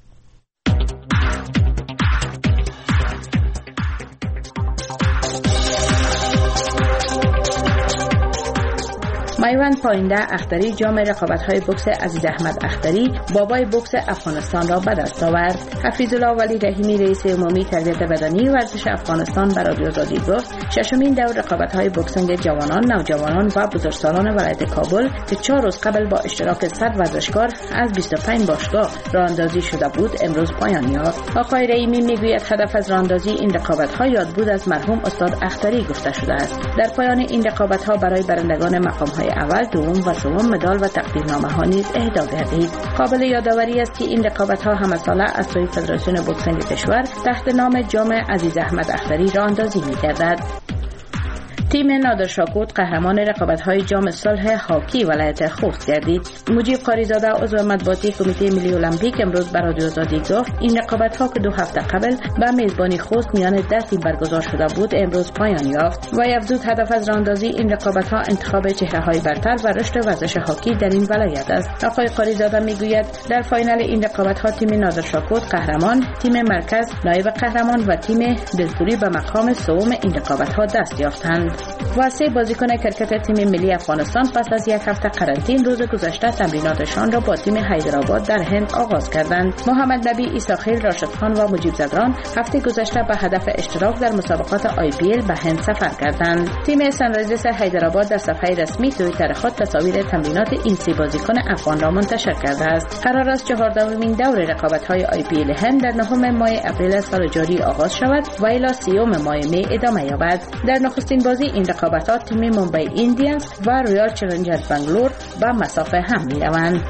میوند پاینده اختری جام رقابت‌های بوکس عزیز احمد اختری بابای بوکس افغانستان را به دست آورد. حفیظ الله ولی رحیمی رئیس عمومی تربیت بدنی ورزش افغانستان به رادیو آزادی گفت ششمین دور رقابت‌های بوکسینگ جوانان، نوجوانان و بزرگسالان ولایت کابل که چهار روز قبل با اشتراک صد ورزشکار از بیست و پنج باشگاه راه‌اندازی شده بود امروز پایان یافت. آقای رحیمی میگوید هدف از راه‌اندازی این رقابت‌ها یادبود از مرحوم استاد اختری گفته شده است. در پایان این رقابت‌ها برای برندگان مقام‌های اول، دوم و سوم مدال و تقدیرنامه ها نیز اهدا گردید. قابل یادآوری است که این رقابت ها همه ساله از سوی فدراسیون بوکسینگ کشور تحت نام جام عزیز احمد اختری راه‌اندازی می‌گردد. تیم نادر شاکوت قهرمان رقابت‌های جام صلح هاکی ولایت خوست گردید. مجیب قاریزاده عضو مطبوعاتی کمیته ملی المپیک امروز به رادیو آزادی گفت این رقابت‌ها که دو هفته قبل به میزبانی خوست میان ده تیم برگزار شده بود امروز پایان یافت. و افزود هدف از راه‌اندازی این رقابت‌ها انتخاب چهره‌های برتر و رشد ورزش هاکی در این ولایت است. آقای قاریزاده میگوید در فاینال این رقابت‌ها تیم نادر شاکوت قهرمان، تیم مرکز نایب قهرمان و تیم دلپوری به مقام سوم این رقابت‌ها دست یافتند. و سه بازیکن کرکت تیم ملی افغانستان پس از یک هفته قرنطین روز گذشته تمریناتشان را با تیم حیدرآباد در هند آغاز کردند. محمد نبی، عیسی خیل، راشد خان و مجیب زدران هفته گذشته به هدف اشتراک در مسابقات آی پی ال به هند سفر کردند. تیم سنرایزرز حیدرآباد در صفحه رسمی توییتر خود تصاویر تمرینات این سه بازیکن افغان را منتشر کرده است. قرار است چهاردهمین دور رقابت‌های آی پی ال هند در نهم ماه اپریل سال جاری آغاز شود و الی سیوم ماه می ادامه یابد. در نخستین بازی این رقابتات تیم ممبئی ایندیانز و رویال چالنجرز بنگلور به مسافه هم می روند.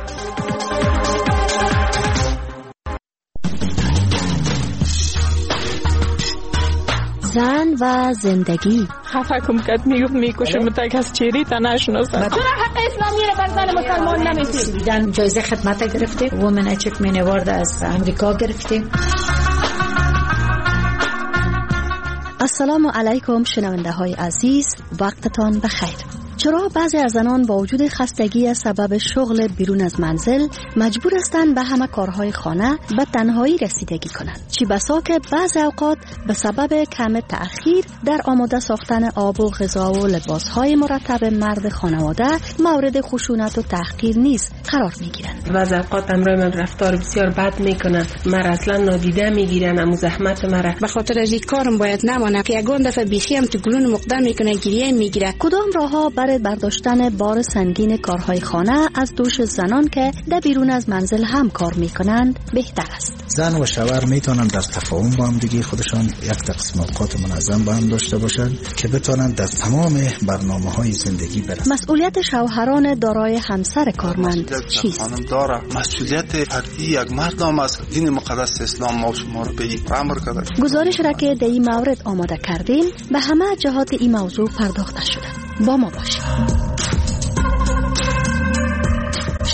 زن و زندگی خفه کم کد میگفت میکشه متک از چیری تا نشناسد. چرا حق اسلامی را بر زن مسلمان نمیدید؟ دیدن جایزه خدمت گرفتیم، وومن اچیومنت اوارد از امریکا گرفتیم. السلام علیکم شنونده های عزیز، وقتتان بخیر. چرا بعضی از زنان با وجود خستگی از سبب شغل بیرون از منزل مجبور هستند به همه کارهای خانه به تنهایی رسیدگی کنند؟ چی بسا که بعضی اوقات به سبب کم تأخیر در آماده ساختن آب و غذا و لباسهای مرتب مرد خانواده مورد خشونت و تحقیر نیز قرار میگیرند. بعضی اوقات همراه من رفتار بسیار بد میکنن، مرا اصلا نادیده میگیرن، امو زحمت مرا به خاطر از این کارم باید نمانم که یگان دفعه بیخی هم تو گلون مقدم میکنه، گریه میگیره. کدام راهها برای برداشتن بار سنگین کارهای خانه از دوش زنان که در بیرون از منزل هم کار میکنند بهتر است؟ زن و شوهر میتونن در تفاهم با هم دیگه خودشان یک تقسیم اوقات منظم با هم داشته باشند که بتونن در تمام برنامه‌های زندگی برسند. مسئولیت شوهران دارای همسر کارمند چیست؟ خانم داره مسئولیت فردی یک مردم است. دین مقدس اسلام ما شما رو به این امر کرده. گزارش را که در این مورد آماده کردیم به همه جهات این موضوع پرداخته شده. با ما باشید.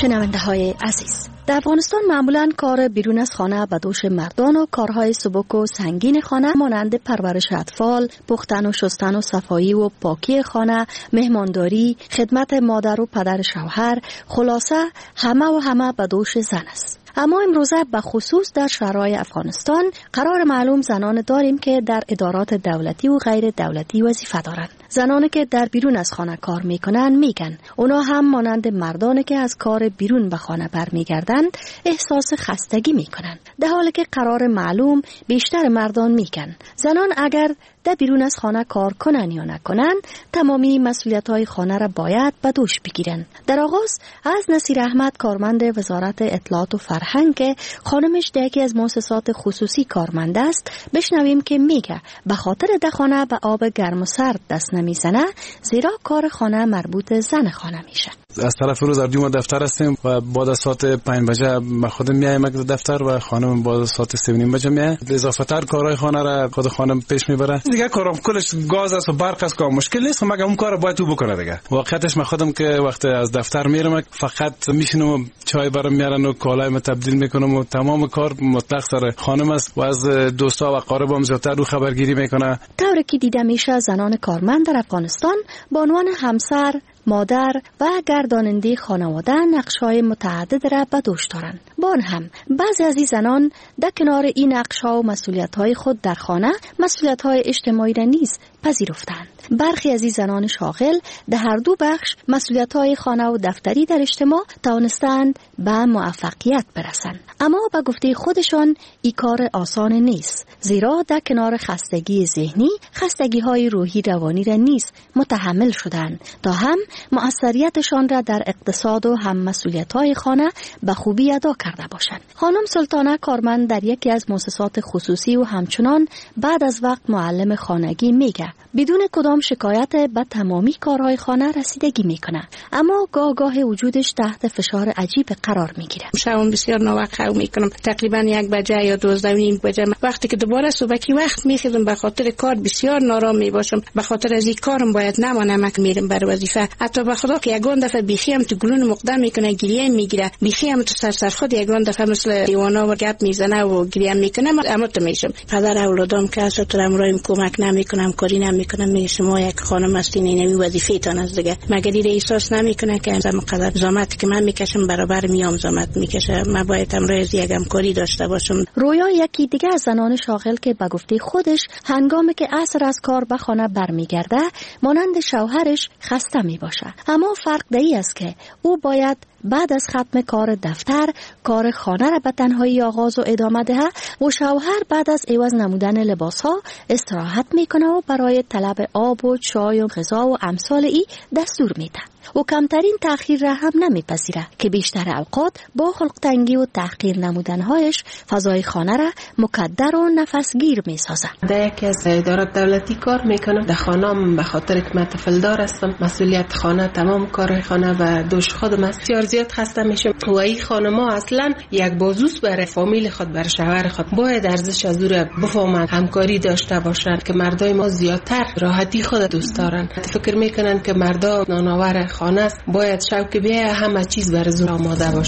شنونده های عزیز، در افغانستان معمولاً کار بیرون از خانه به دوش مردان و کارهای سبک و سنگین خانه مانند پرورش اطفال، پختن و شستن و صفایی و پاکی خانه، مهمانداری، خدمت مادر و پدر شوهر، خلاصه همه و همه به دوش زن است. اما امروزه به خصوص در شهرهای افغانستان قرار معلوم زنان داریم که در ادارات دولتی و غیر دولتی وظیفه دارند. زنانی که در بیرون از خانه کار میکنن میگن اونا هم مانند مردانی که از کار بیرون به خانه برمیگردند احساس خستگی میکنن، در حالی که قرار معلوم بیشتر مردان میگن زنان اگر در بیرون از خانه کار کنن یا نکنن تمامی مسئولیت‌های خانه را باید به دوش بگیرن. در آغاز از نصیر احمد کارمند وزارت اطلاعات و فرهنگ که خانمش در یکی از مؤسسات خصوصی کارمند است بشنویم که میگه به خاطر در خانه به آب گرم و سرد دست نمیزنه، زیرا کار خانه مربوط زن خانه میشه. از طرف روز اردیم دفتر هستیم و بعد از ساعت پنج بجه من خودم میایم دفتر و خانم بعد از ساعت سه و نیم بجه میاد. اضافه تر کارهای خانه را خود خانم پیش میبره. دیگه کارم کلش گاز است و برق است، کار مشکل نیست، مگه اون کار باید تو بکنه دیگه. واقعیتش من خودم که وقتی از دفتر میرم فقط میشینم چای برام میارن و کالایم تبدیل میکنم و تمام کار مطلق سر خانم است و از دوستا و اقاربم زیاتر رو خبرگیری میکنه. طوری که دیده میشه زنان کارمند در افغانستان به عنوان همسر، مادر و گرداننده خانواده نقش‌های متعدد را به دوش دارند. با آن هم بعضی از این زنان در کنار این نقش‌ها و مسئولیت‌های خود در خانه مسئولیت‌های اجتماعی را نیز پذیرفتند. برخی از این زنان شاغل در هر دو بخش مسئولیت‌های خانه و دفتری در اجتماع توانستند به موفقیت برسند. اما به گفته خودشان این کار آسان نیست، زیرا در کنار خستگی ذهنی خستگی‌های روحی روانی را نیز متحمل شدند تا هم مؤثریتشان را در اقتصاد و هم مسئولیت‌های خانه به خوبی ادا کرده باشند. خانم سلطانه کارمند در یکی از مؤسسات خصوصی و همچنان بعد از وقت معلم خانگی میگه بدون کدام شکایت به تمامی کارهای خانه رسیدگی میکنه، اما گاه گاه وجودش تحت فشار عجیب قرار میگیره. شبم بسیار ناوقت خو میکنم، تقریبا یک بجه یا دوازده و نیم بجه وقتی که دوباره صبحی وقت میخیزم به خاطر کار بسیار نارام میباشم، به خاطر از این کارم باید نمانم که میرم بر وظیفه. حتی به خدا که یگان دفعه بیخی هم تو گلون مقدم میکنه گریه میگیره، بیخی هم تو سر سر خود یگان دفعه مثل دیوانا و گپ میزنه و گریه میکنه، اما تو میشم پدر اولادام که اصلا تو امرایم کمک نمیکنم، کاری نمیکنم، میگه شما یک خانم هستین اینمی وظیفه تان است دیگه. مگر دیگه احساس نمیکنه که از مقدار زحمت که من میکشم برابر میام زحمت میکشه، من باید امروز یک همکاری داشته باشم. رویا یکی دیگه از زنان شاغل که به گفته خودش هنگامی که عصر از کار به خانه برمیگرده مانند شوهرش خسته میباشه، اما فرق دایی است که او باید بعد از ختم کار دفتر کار خانه را به تنهایی آغاز و ادامه دهه و شوهر بعد از عوض نمودن لباس ها استراحت میکنه و برای طلب آب و چای و غذا و امثال ای دستور میده و کمترین تأخیر را هم نمیپذیره که بیشتر اوقات با خلق تنگی و تحقیر نمودنهایش فضای خانه را مکدر و نفسگیر میسازه. در یکی از ادارات دولتی کار میکنم. در خانه‌ام به خاطر که من طفلدار هستم مسئولیت خانه، تمام کارهای خانه و دوش خودم بسیار زیاد خسته میشم و این خانم‌ها اصلا یک بازوس برای فامیل خود، برای شوهر خود باید ارزش از او را بفهمند، همکاری داشته باشند که مردای ما زیادتر راحتی خود دوست دارن. فکر میکنن که مردا نانآور خانه است، باید شوق بیه همه چیز برای زور آماده باشه.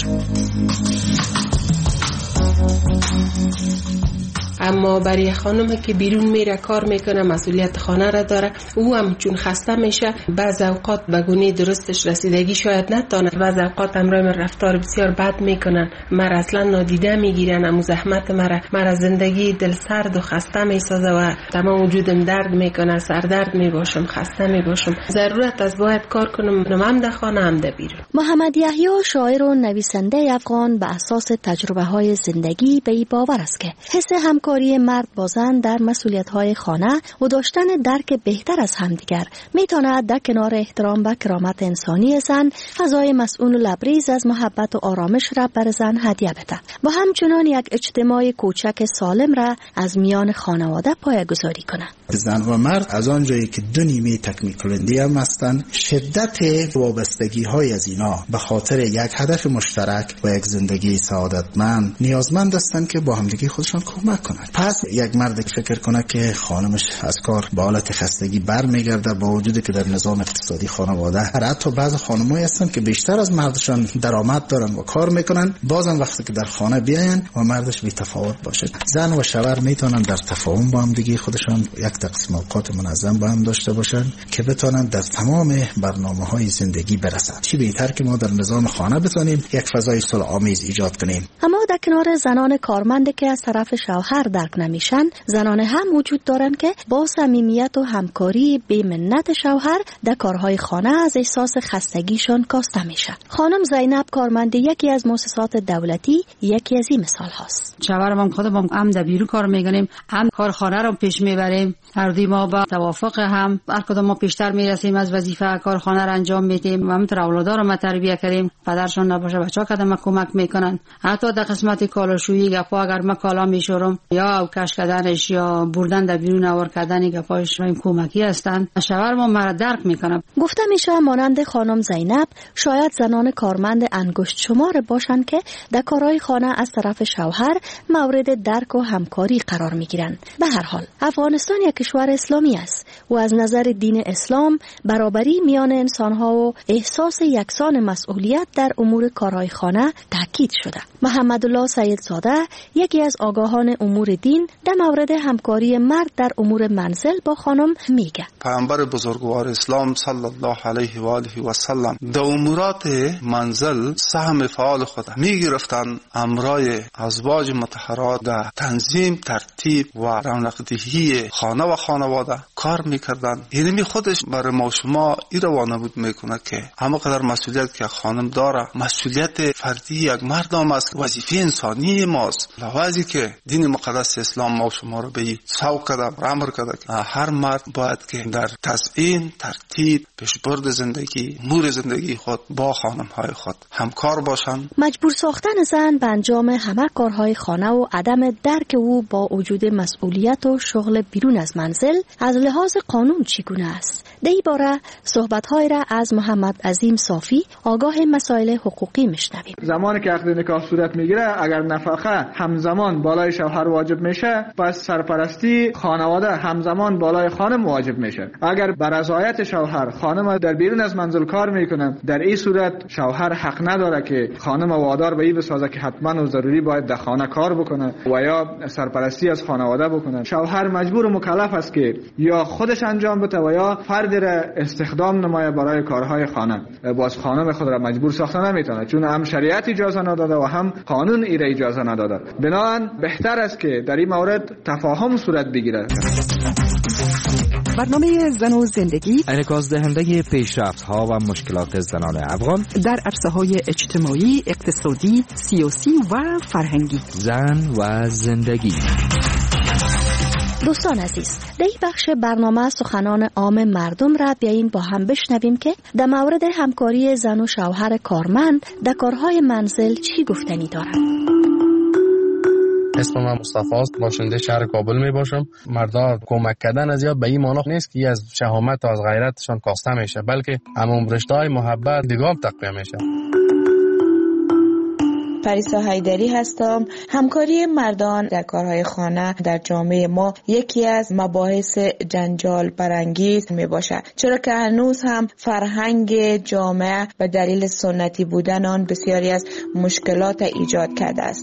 اما برای خانم که بیرون میره کار میکنه مسئولیت خانه را داره، او هم چون خسته میشه بعض اوقات به گونه درستش رسیدگی شاید نتونه، بعض اوقات امرای من رفتار بسیار بد میکنن، مرا اصلا نادیده میگیرن، امو زحمت مرا مرا زندگی دل سرد و خسته میسازه و تمام وجودم درد میکنه، سردرد میباشم، خسته میباشم. ضرورت از باید کار کنم، هم در خانه هم در بیرون. محمد یحیی شاعر و نویسنده افغان به اساس تجربه های زندگی به این باور است که حس همکاری مرد با زن در مسئولیت‌های خانه و داشتن درک بهتر از همدیگر میتواند در کنار احترام و کرامت انسانی زن فضای مسئول و لبریز از محبت و آرامش را بر زن هدیه بده و همچنان یک اجتماع کوچک سالم را از میان خانواده پایه‌گذاری کنه. زن و مرد از آنجایی که دو نیمه تکمیل کننده هم هستند، شدت وابستگی های از اینا به خاطر یک هدف مشترک و یک زندگی سعادتمند نیازمند هستند که با همدیگه خودشان کمک کنند. کند. پس یک مرد فکر کنه که خانمش از کار با حالت خستگی برمیگرده، با وجودی که در نظام اقتصادی خانواده حتی بعض خانمایی هستن که بیشتر از مردشان درآمد دارن و کار میکنن، بازم وقتی که در خانه بیاین و مردش بی تفاوت باشه. زن و شوهر میتونن در تفاهم با هم دیگه خودشان یک تقسیم اوقات منظم با هم داشته باشن که بتونن در تمام برنامه‌های زندگی برسن. چی بهتر که ما در نظام خانه بتونیم یک فضای صلح آمیز ایجاد کنیم. اما در کنار زنان کارمند که از طرف شوهر درک نمیشن، زنان هم وجود دارن که با صمیمیت و همکاری به منت شوهر در کارهای خانه از احساس خستگیشان کاسته میشن. خانم زینب کارمند یکی از مؤسسات دولتی یکی از این مثال هاست. شوهرم خودم هم در بیرون کار میکنیم، هم کار خانه رو پیش میبریم، هر دوی ما با توافق هم هر کدوم ما پیشتر میرسیم از وظیفه کار خانه رو انجام میدیم و همینطور اولادا رو ما تربیت کردیم، پدرشون نباشه بچه‌ها کدام کمک میکنن. حتی در قسمت کالاشویی گپا اگر ما کالا میشورم یا کش کردنش یا بردن در بیرون آور کردن گپاش این کمکی هستن. شوهر ما مرا درک میکنه. گفته میشه مانند خانم زینب شاید زنان کارمند انگشت شمار باشند که در کارهای خانه از طرف شوهر مورد درک و همکاری قرار میگیرند. به هر حال افغانستان یک کشور اسلامی است و از نظر دین اسلام برابری میان انسانها و احساس یکسان مسئولیت در امور کارهای خانه تاکید شده. محمد الله سیدزاده یکی از آگاهان امور دین در مورد همکاری مرد در امور منزل با خانم میگه. پیامبر بزرگوار اسلام صلی الله علیه و آله و سلم در امورات منزل سهم فعال خود میگرفتن، امرای ازواج مطهرات در تنظیم، ترتیب و رونق‌دهی خانه و خانواده کار میکردن. یعنی خودش برای ما شما این روانه بود میکنه که همه قدر مسئولیت که خانم داره مسئولیت فردی یک مرد هم است، وظیفه انسانی ماست. لوازی که دین مقدس اسلام ما شما رو به سوق کرده، امر کرده که هر مرد باید که در تزیین، ترتیب، پیشبرد زندگی، امور زندگی خود با خانم های خود همکار باشن. مجبور ساختن زن به انجام همه کارهای خانه و عدم درک او با وجود مسئولیت و شغل بیرون از منزل از لحاظ قانون چگونه است؟ در این باره صحبت‌های را از محمد عظیم صافی آگاه مسائل حقوقی میشنویم. زمانی که عقد نکاح صورت میگیره اگر نفقه همزمان بالای شوهر واجب میشه، پس سرپرستی خانواده همزمان بالای خانم واجب میشه. اگر بر رضایت شوهر خانم در بیرون از منزل کار میکنه، در این صورت شوهر حق نداره که خانم وادار به این بسازه که حتما و ضروری باید در خانه کار بکنه و یا سرپرستی از خانواده بکنه. شوهر مجبور و مکلف است که یا خودش انجام بده و یا فرد را استخدام نماید برای کارهای خانه. باز خانم خود را مجبور ساخته نمیتونه، چون هم شریعت اجازه نداده و هم قانون این را اجازه نداده. بنابراین بهتر است که در این مورد تفاهم صورت بگیره. برنامه زن و زندگی انعکاس دهنده پیشرفت‌ها و مشکلات زنان افغان در عرصه‌های اجتماعی، اقتصادی، سیاسی و فرهنگی. زن و زندگی. دوستان عزیز، در این بخش برنامه سخنان عام مردم را بیاییم با هم بشنویم که در مورد همکاری زن و شوهر کارمند در کارهای منزل چی گفتنی دارند. اسم من مصطفی است، باشنده شهر کابل می باشم. مردا کمک کردن از یا به این معنی نیست که از شهامت و از غیرتشان کاسته میشه، بلکه همون رشته‌های محبت دیگه تقویت میشه. پریسا حیدری هستم. همکاری مردان در کارهای خانه در جامعه ما یکی از مباحث جنجال برانگیز می باشد، چرا که هنوز هم فرهنگ جامعه به دلیل سنتی بودن آن بسیاری از مشکلات ایجاد کرده است.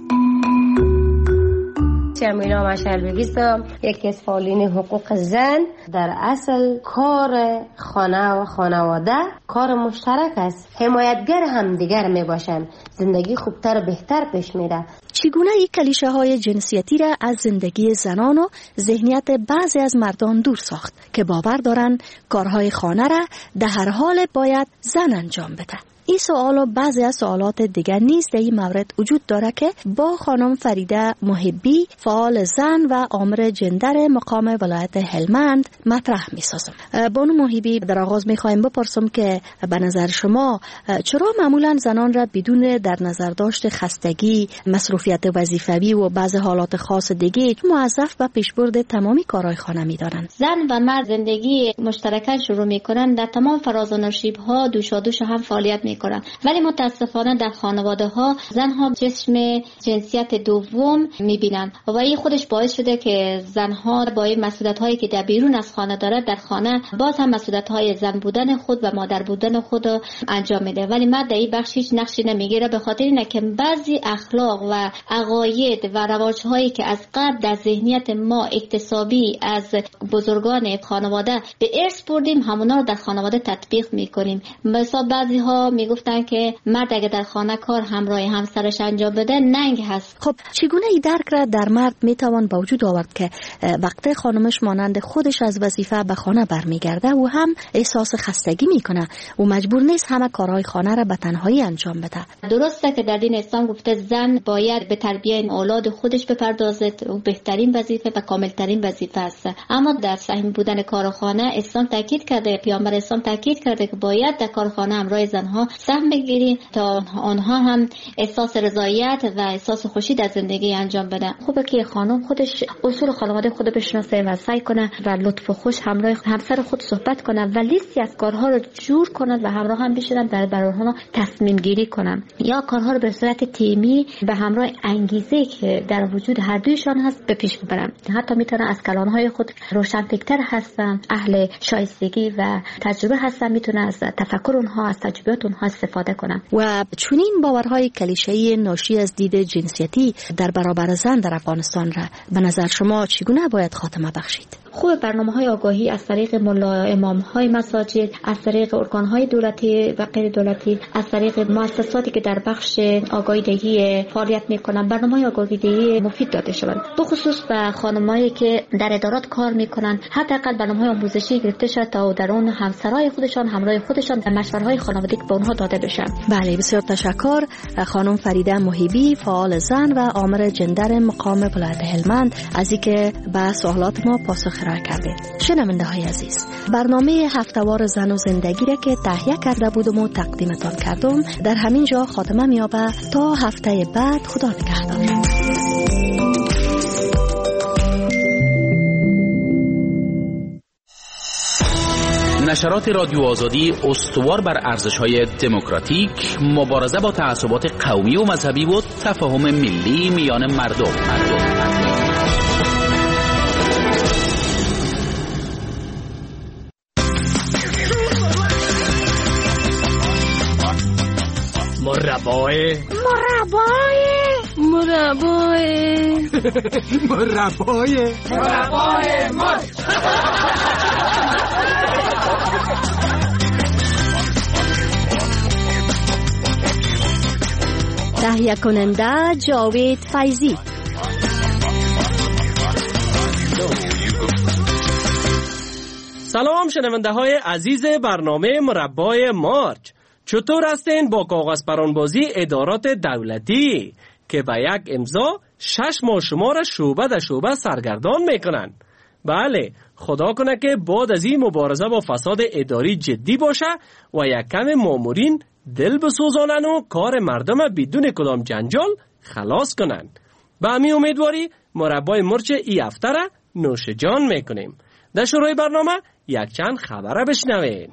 جمیلا مشعل بگیستم، یکی از فعالین حقوق زن. در اصل کار خانه و خانواده کار مشترک است، حمایتگر هم دیگر می باشن، زندگی خوبتر و بهتر پیش میره. چگونه این کلیشه های جنسیتی را از زندگی زنان و ذهنیت بعضی از مردان دور ساخت که باور دارند کارهای خانه را در هر حال باید زن انجام بده؟ این سوال و بعضی از سوالات دیگر نیز در این مورد وجود داره که با خانم فریده محبی، فعال زن و آمر جندر مقام ولایت هلمند مطرح می سازم. بانو محبی، در آغاز می خواهیم بپرسم که به نظر شما چرا معمولا زنان را بدون در نظر داشت خستگی، مصروفیت وظیفوی و بعض حالات خاص دیگه موظف به پیشبرد تمامی کارهای خانه می دارند؟ زن و مرد زندگی مشترکاً شروع می کنند، در تمام فراز و نشیب ها دوشادوش هم فعالیت می میکنن. ولی متاسفانه در خانواده ها زنها جسم جنسیت دوم میبینن و این خودش باعث شده که زنها با این مسئولیت هایی که در بیرون از خانه داره در خانه باز هم مسئولیت های زن بودن خود و مادر بودن خود انجام میده، ولی مرد در این بخش هیچ نقشی نمیگیره، به خاطر اینه که بعضی اخلاق و عقاید و رواج‌هایی که از قبل در ذهنیت ما اکتسابی از بزرگان خانواده به ارث بردیم همونا رو در خانواده تطبیق میکنیم. مثلا بعضی ها میگفتن که مرد اگه در خانه کار همراه همسرش انجام بده ننگ هست. خب چگونه ای درک را در مرد میتوان با وجود آورد که وقتی خانمش مانند خودش از وظیفه به خانه برمیگرده و هم احساس خستگی میکنه و مجبور نیست همه کارهای خانه را به تنهایی انجام بده؟ درسته که در دین اسلام گفته زن باید به تربیت اولاد خودش بپردازد و بهترین وظیفه و کاملترین وظیفه است، اما در صحیح بودن کارخانه اسلام تاکید کرده، پیامبر اسلام تاکید کرده که باید در کارخانه همراه زنها سهم بگیری تا آنها هم احساس رضایت و احساس خوشی در زندگی انجام بدن. خوبه که خانم خودش اصول خانواده خود بشناسه و سعی کنه و لطف و خوش همراه همسر خود صحبت کنه و لیستی از کارها رو جور کنه و همراه هم بشینن در برای اونها تصمیم گیری کنن یا کارها رو به صورت تیمی به همراه انگیزه که در وجود هر دویشان هست به پیش ببرن. حتی میتونن از کلانهای خود روشنفکر هستن، اهل شایستگی و تجربه هستن، میتونن از تفکر اونها از تجربیات اونها استفاده کنن. و چنین باورهای کلیشه‌ای ناشی از دید جنسیتی در برابر زن در افغانستان را به نظر شما چگونه باید خاتمه بخشید؟ خوب برنامه‌های آگاهی از طریق ملا امام‌های مساجد، از طریق ارگان‌های دولتی و غیر دولتی، از طریق مؤسساتی که در بخش آگاهی دهی فعالیت می‌کنند، برنامه‌های آگاهی دهی مفید داده شوند. بخصوص به خانمایی که در ادارات کار می‌کنند، حداقل برنامه‌های آموزشی گرفته شود تا در اون همسرای خودشان، همراه خودشان در مشورهای خانوادگی به اونها داده بشه. بله، بسیار تشکر خانم فریده محیبی، فعال زن و آمر جندر مقام ولایت هلمند، از اینکه به سوالات ما پاسخ ارائه کردید. شنونده های عزیز، برنامه هفتهوار زن و زندگی را که تهیه کرده بودم و تقدیمتان کردم در همین جا خاتمه می‌یابد. تا هفته بعد، خدا نگهدار. نشرات رادیو آزادی استوار بر ارزش‌های دموکراتیک، مبارزه با تعصبات قومی و مذهبی و تفاهم ملی میان مردم. مردم. مربای مربای مربای مربای مربای مرد. تهیه کننده جاوید فیضی. سلام شنونده های عزیز برنامه مربای مارچ، چطور هستین با کاغذ پرانبازی ادارات دولتی که به یک امضا شش ماه شما را شعبه در شعبه سرگردان میکنن؟ بله، خدا کنه که بعد از این مبارزه با فساد اداری جدی باشه و یک کم مامورین دل بسوزانن و کار مردم بدون کدام جنجال خلاص کنن. به همین امیدواری مربای مرچ ای هفته را نوش جان میکنیم. در شروع برنامه یک چند خبره بشنوید.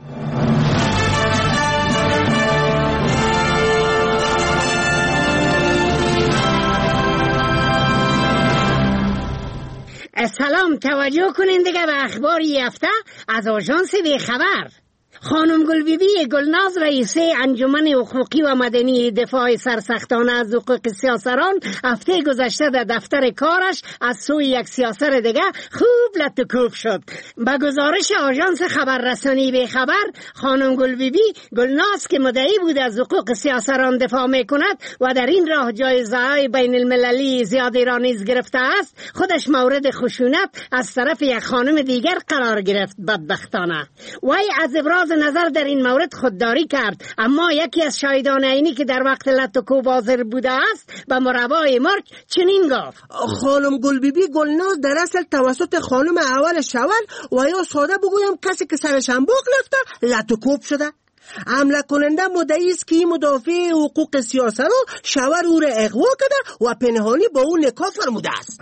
سلام، توجه کنین دیگه به اخبار این هفته از آژانس بی خبر. خانم گلبیبی گلناز رئیسه انجمن حقوقی و مدنی دفاع سرسختانه از حقوق سیاسران هفته گذشته در دفتر کارش از سوی یک سیاسر دیگه خوب لط و کوف شد. به گزارش آژانس خبررسانی بی خبر، خانم گلبیبی گلناز که مدعی بود از حقوق سیاسران دفاع میکند و در این راه جایزه‌های بین المللی زیادی را نیز گرفته است، خودش مورد خشونت از طرف یک خانم دیگر قرار گرفت. بدبختانه وی از ابراز نظر در این مورد خودداری کرد، اما یکی از شاهدان عینی که در وقت لط و کوب حاضر بوده است به مربای مرچ چنین گفت: خانم گلبیبی گلناز در اصل توسط خانم اول شول و یا ساده بگویم کسی که سرش انبوق لفته لط و کوب شده. حمله کننده مدعی است که مدافع حقوق سیاسران شور او را اغوا کرده و پنهانی با او نکاح فرموده است.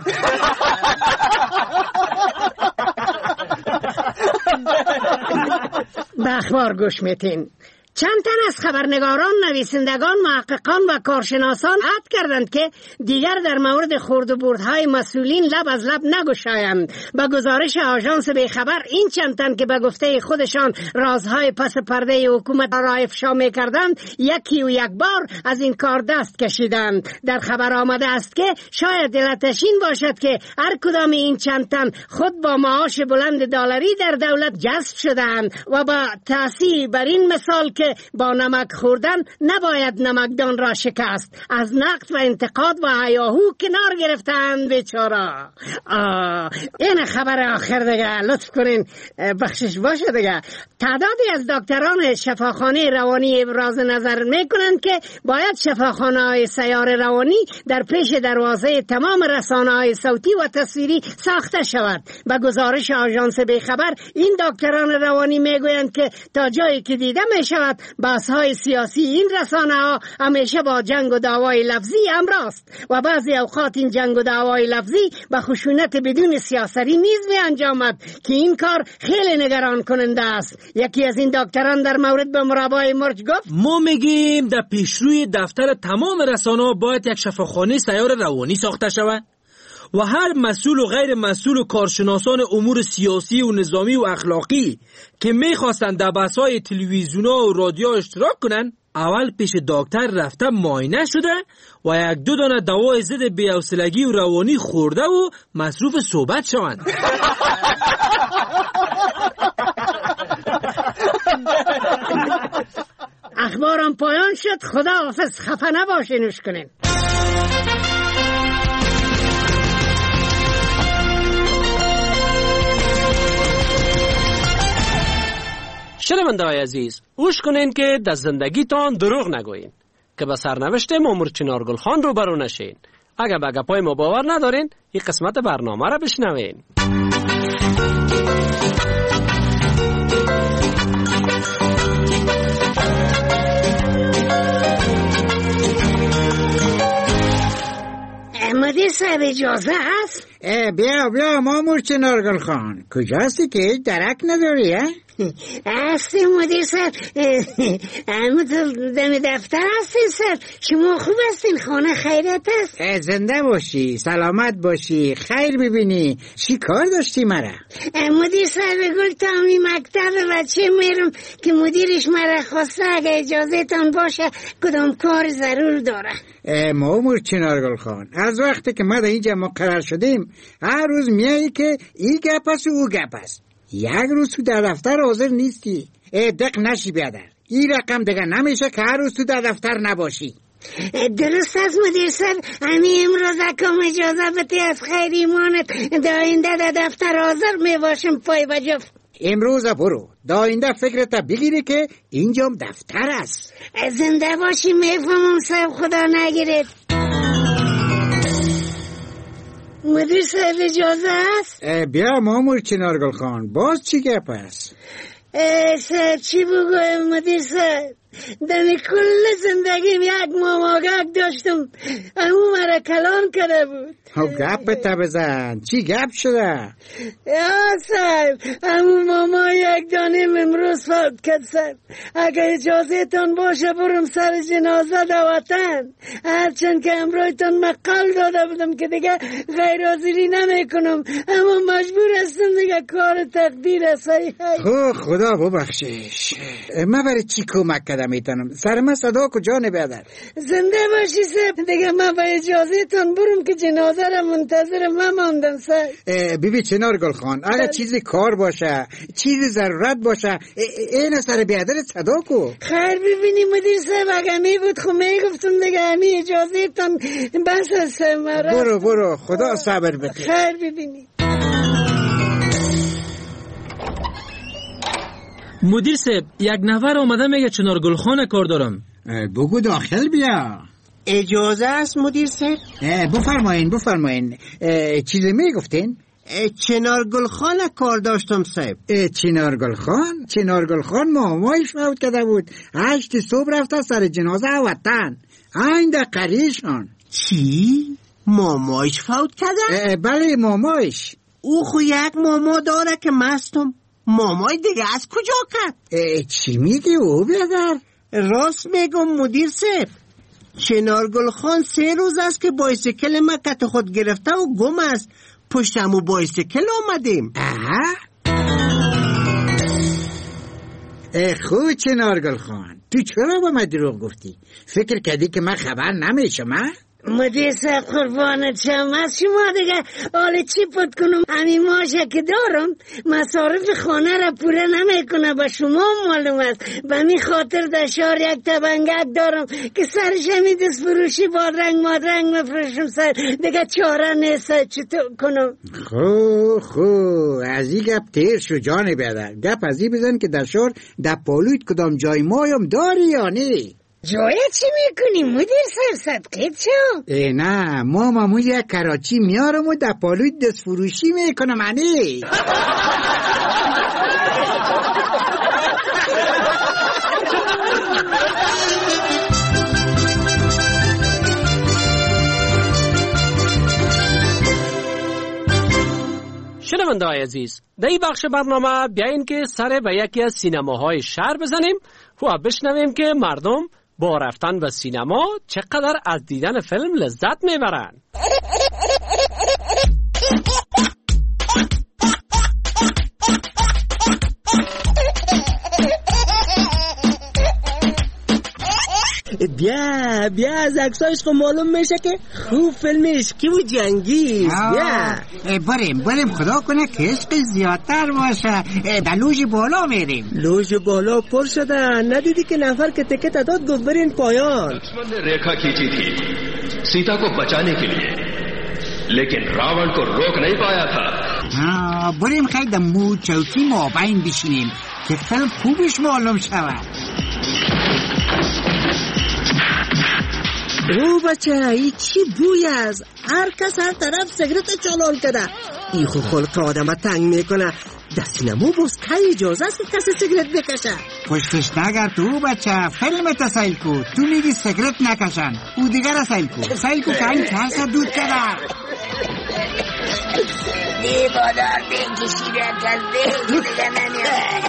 به اخبار گوش میتین. چند تن از خبرنگاران، نویسندگان، محققان و کارشناسان عهد کردند که دیگر در مورد خورد و بردهای مسئولین لب از لب نگشایند. با گزارش آژانس بیخبر، این چند تن که به گفته خودشان رازهای پس پرده حکومت را افشا می‌کردند، یکی و یک بار از این کار دست کشیدند. در خبر آمده است که شاید علتش این باشد که هر کدام این چند تن خود با معاش بلند دلاری در دولت جذب شدند و با تأثیر بر این مثال که با نمک خوردن نباید نمکدان را شکست، از نقد و انتقاد و هیاهو کنار گرفتند. بیچاره. این خبر آخر دیگه، لطف کنین بخشش باشه دیگه. تعدادی از دکتران شفاخانه روانی ابراز نظر میکنند که باید شفاخانه های سیار روانی در پیش دروازه تمام رسانه های صوتی و تصویری ساخته شود. به گزارش آژانس بیخبر، این دکتران روانی میگویند که تا جایی که دیده می شود بحث های سیاسی این رسانه ها همیشه با جنگ و دعوای لفظی همراست و بعضی اوقات این جنگ و دعوای لفظی به خشونت بدون سیاسری نیز می انجامد که این کار خیلی نگران کننده است. یکی از این دکتران در مورد به مربای مرج گفت: ما میگیم در پیشروی دفتر تمام رسانه ها باید یک شفاخانه سیار روانی ساخته شود و هر مسئول و غیر مسئول و کارشناسان امور سیاسی و نظامی و اخلاقی که میخواستند در بحث‌های تلویزیون‌ها و رادیو اشتراک کنند، اول پیش دکتر رفته معاینه شده و یک دو دانه دوای ضد بی‌حوصلگی و روانی خورده و مصروف صحبت شوند. اخبارم پایان شد. خدا حافظ. خفه نباشینوش کنین. شنونده‌های عزیز، اوش کنین که در زندگیتان دروغ نگوین که به سرنوشت مامور چنارگل خان رو برو نشین. اگر به گپای ما باور ندارین، این قسمت برنامه را بشنوین. مدیر صاحب اجازه هست؟ بیا بیا مامور چنارگل خان، کجاستی که هیچ درک نداری؟ هستی مدیر صاحب، اما دم دفتر هستین سر. شما خوب هستین؟ خانه خیرت است؟ زنده باشی، سلامت باشی، خیر ببینی. چی کار داشتی مرا؟ مدیر صاحب گل تا می مکتب بچه میرم که مدیرش مرا خواسته اگه اجازه تان باشه کدام کار ضرور داره. مامور چنارگل خان، از وقتی که ما در اینجا مقرر شدیم هر روز میایی که این گپ است و او گپ است. یک روز تو در دفتر حاضر نیستی. دق نشی بیادر، این رقم دیگه نمیشه که هر روز تو در دفتر نباشی. درست است مدیر صاحب. همین امروز اکم اجازه بده از خیر ایمانت داینده در دفتر حاضر میباشم پای بجفت. امروز برو، داینده فکرت بگیری که اینجام دفتر است. زنده باشی. میفهمم صاحب، خدا نگیرد. مدیر صاحب اجازه است؟ بیا مامور چنارگل خان، باز چی گپ است؟ صاحب چی بگویم مدیر صاحب؟ دمی کل زندگیم یک ماماگک داشتم، امو مرا کلان کرده بود. او گپ تا بزن، چی گپ شده؟ یا صاحب، امو ماما یک دانیم امروز فوت کرد صاحب. اگه اجازه تان باشه برم سر جنازه در وطن، هرچند که امرویتان مقال داده بودم که دیگه غیر حاضری نمی کنم، اما مجبور هستم دیگه کار تقدیر است. خو خدا ببخشش، من برای چی کمک کردم میتونم؟ سر من صدا کجا نبیادر؟ زنده باشی صاحب، دیگه من با اجازه تان برم که جنازه را منتظر من ماندم صاحب. بیبی چنارگل خان، اگه چیزی کار باشه، چیزی ضرورت باشه، این سر بیادر صدا کو. خیر ببینی مدیر صاحب، اگه می بود خو می گفتم دیگه همی اجازه تان بس است مرا. برو برو، خدا صبر بده. خیر ببینی. مدیر صاحب، یک نفر آمده میگه چنارگل خان کار دارم. بگو داخل بیا. اجازه است مدیر صاحب؟ بفرمایین بفرمایین. چیزی میگفتین؟ چنارگل خان کار داشتم صاحب. چنارگل خان؟ چنارگل خان مامایش فوت کرده بود، هشت صبح رفته سر جنازه وطن، این در قریشان. چی؟ مامایش فوت کرده؟ بله مامایش. او خو یک ماما داره که مستم. مامای دیگه از کجا کرد؟ چی میگی او بیادر؟ راست میگم مدیر صاحب، چنارگل خان سه روز است که بایسیکل ما کت خود گرفته و گم است. پشتمو بایسیکل آمدیم. خوب چنارگل خان، تو چرا با من دروغ گفتی؟ فکر کردی که من خبر نمیشم؟ مدیر صاحب قربانت شم از شما دیگه حالا چی پد کنم؟ همین ماشه که دارم مصارف خانه را پوره نمیکنه، با شما معلوم است. به می خاطر در شهر یک تبنگک دارم که سرش همی دست فروشی بادرنگ مادرنگ مفروشم سر دیگه چاره نیست. چطور کنم؟ خو خو از این گپ تیر شو جان بیادر. گپ از این بزن که در شهر در پالویت کدام جای مایم داری یا نی؟ جای چی میکنی مدیر صاحب؟ صدقیت شو؟ ای نه، ما ماموی یک کراچی میارم و در پالوی دست فروشی میکنم. انی شنونده‌های عزیز، در این بخش برنامه بیاین که سر به یکی از سینماهای شهر بزنیم و بشنویم که مردم با رفتن به سینما چقدر از دیدن فیلم لذت میبرن. بیا بیا از عکسایش خب معلوم میشه که خوب فیلم عشقی و جنگی است. بیا بریم بریم خدا کنه که عشق زیادتر باشه. در لوژ بالا میریم. لوژ بالا پر شده، ندیدی که نفر که تکت داد گفت برین پایان. लक्ष्मण ने रेखा खींची थी सीता को बचाने के लिए, लेकिन रावण को रोक नहीं पाया था. بریم خیلی مو چوکی مابین بشینیم که فیلم خوبش معلوم شود. او بچه ای چی بوی است؟ هر کس هر طرف سیگرت چالان کرده. ای خو خلق آدم تنگ میکنه. در سینما باز که اجازه است که کسی سیگرت بکشه؟ پشتش نگرد تو بچه، فیلم تا سیل کو. تو میگی سیگرت نکشن، او دیگر را سیل کو. سیل کو که این ترس دود کرده. دی بادار بینکشی رکل دی دیگر نمیاد.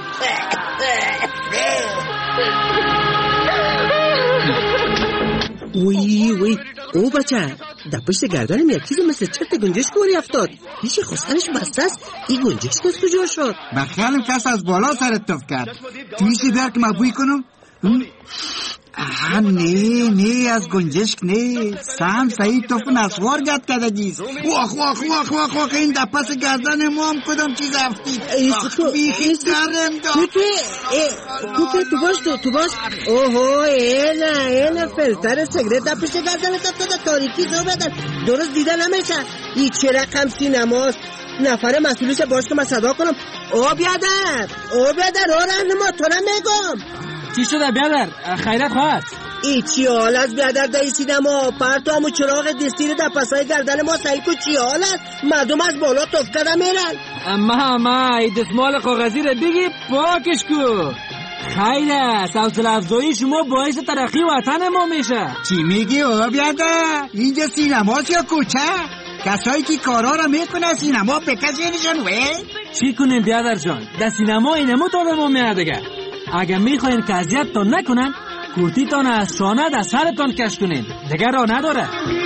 وی وی او بچه، در پشت گردنم یک چیز مثل چرت گنجش کوری افتاد. پیش خواستنش بسته است. این گنجش کس کجا شد؟ بخیالم کس از بالا سرت توف کرد. تویشی بیار که ما بوی کنم. آه نه نه از گنجشک نه، سهم صحیح توف نسوار گرد کرده گیز. واخ واخ واخ واخ واخ این در پس گردن ما هم کدام چیز افتید. بیخی درم دار. کوکه تو باش تو تو باش. اوهو اینا اینا فلتر سیگرت در پشت گردن افتاده. تاریکی زو بدن درست دیده نمیشه. این چه رقم سینماست؟ نفر مسئولش باش که من صدا کنم. او بیادر او بیادر او رهنما تو نمیگم. چی شده بیادر؟ خیرت خواست؟ ای چی حال است بیادر در سینما؟ پرتو همو چراغ دستی در پسای گردن ما سعی کو چی حال است؟ مردم از بالا توف کرده میرن. اما اما ای دستمال کاغذی رو بگی پاکش کو. خیر است، حوصله افزایی شما باعث ترقی وطن ما میشه. چی میگی او بیادر؟ اینجا سینماست یا کوچه؟ کسایی که کارا را میکنه سینما بکشینشون وی؟ چی کنیم بیادر جان؟ در سینما اینمو تا به ما میادگه. اگر میخواین که اذیتتان نکنن، کورتیتان از شانه در سرتان کش کنین. دیگر را نداره.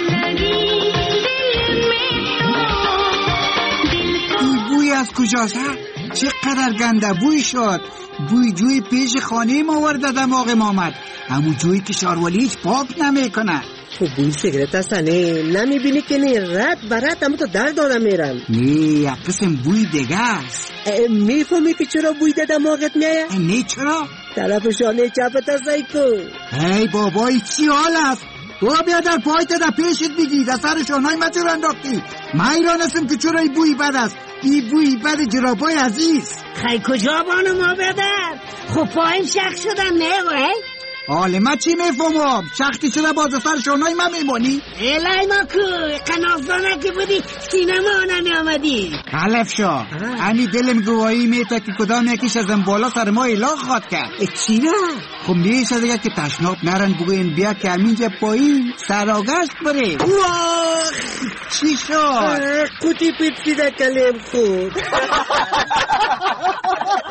این بوی از کجاست؟ چقدر گنده بوی شد. بوی جوی پیش خانه ما ورده دماغ ما آمد. همون جوی که شاروالی هیچ پاک نمیکنه. خب بوی سیگرت هستنه، نمیبینی که نه رد برد همون تو در دارم میرن. نه یک قسم بوی دیگه است. میفهمی که چرا بوی ده دماغت میایه؟ نه چرا؟ طرف شانه چپت هست ایکو. ای بابای چی حال است؟ تو بیادر پایت در پیشت بگی در سر شانهای ما چرا انداختی؟ من ایرانستم که چرا ای بوی بد است. ای بوی بد جرابای عزیز. خیلی کجا بانو ما بیادر؟ خب پایم شخ شدن نه وی؟ حاله ما چی میفهمم؟ شخصی شده باز سر شانهای من میمانی؟ الهی ما کو قنافدانه که بودی سینما نمی آمدی. حلف شا همی دلم گواهی میتا که کدام یکیش از بالا سر ما اله خواد کرد. چی نه؟ خب میشه دیگه که تشناب نرن بگوین بیا که همینجا پایین سراغشت بره. واخ چی شد؟ قوتی پیت پیده کلیم خود.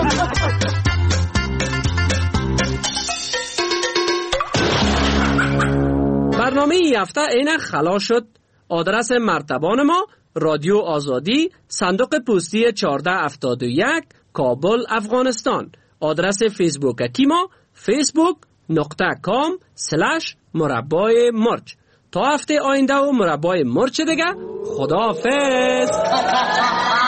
برنامه این هفته اینک خلاص شد. آدرس مرتبان ما رادیو آزادی، صندوق پستی چهارده هفتاد و یک، کابل، افغانستان. آدرس فیسبوکی ما فیسبوک نقطه کام سلش مربای مرچ. تا هفته آینده و مربای مرچ دیگه، خداحافظ.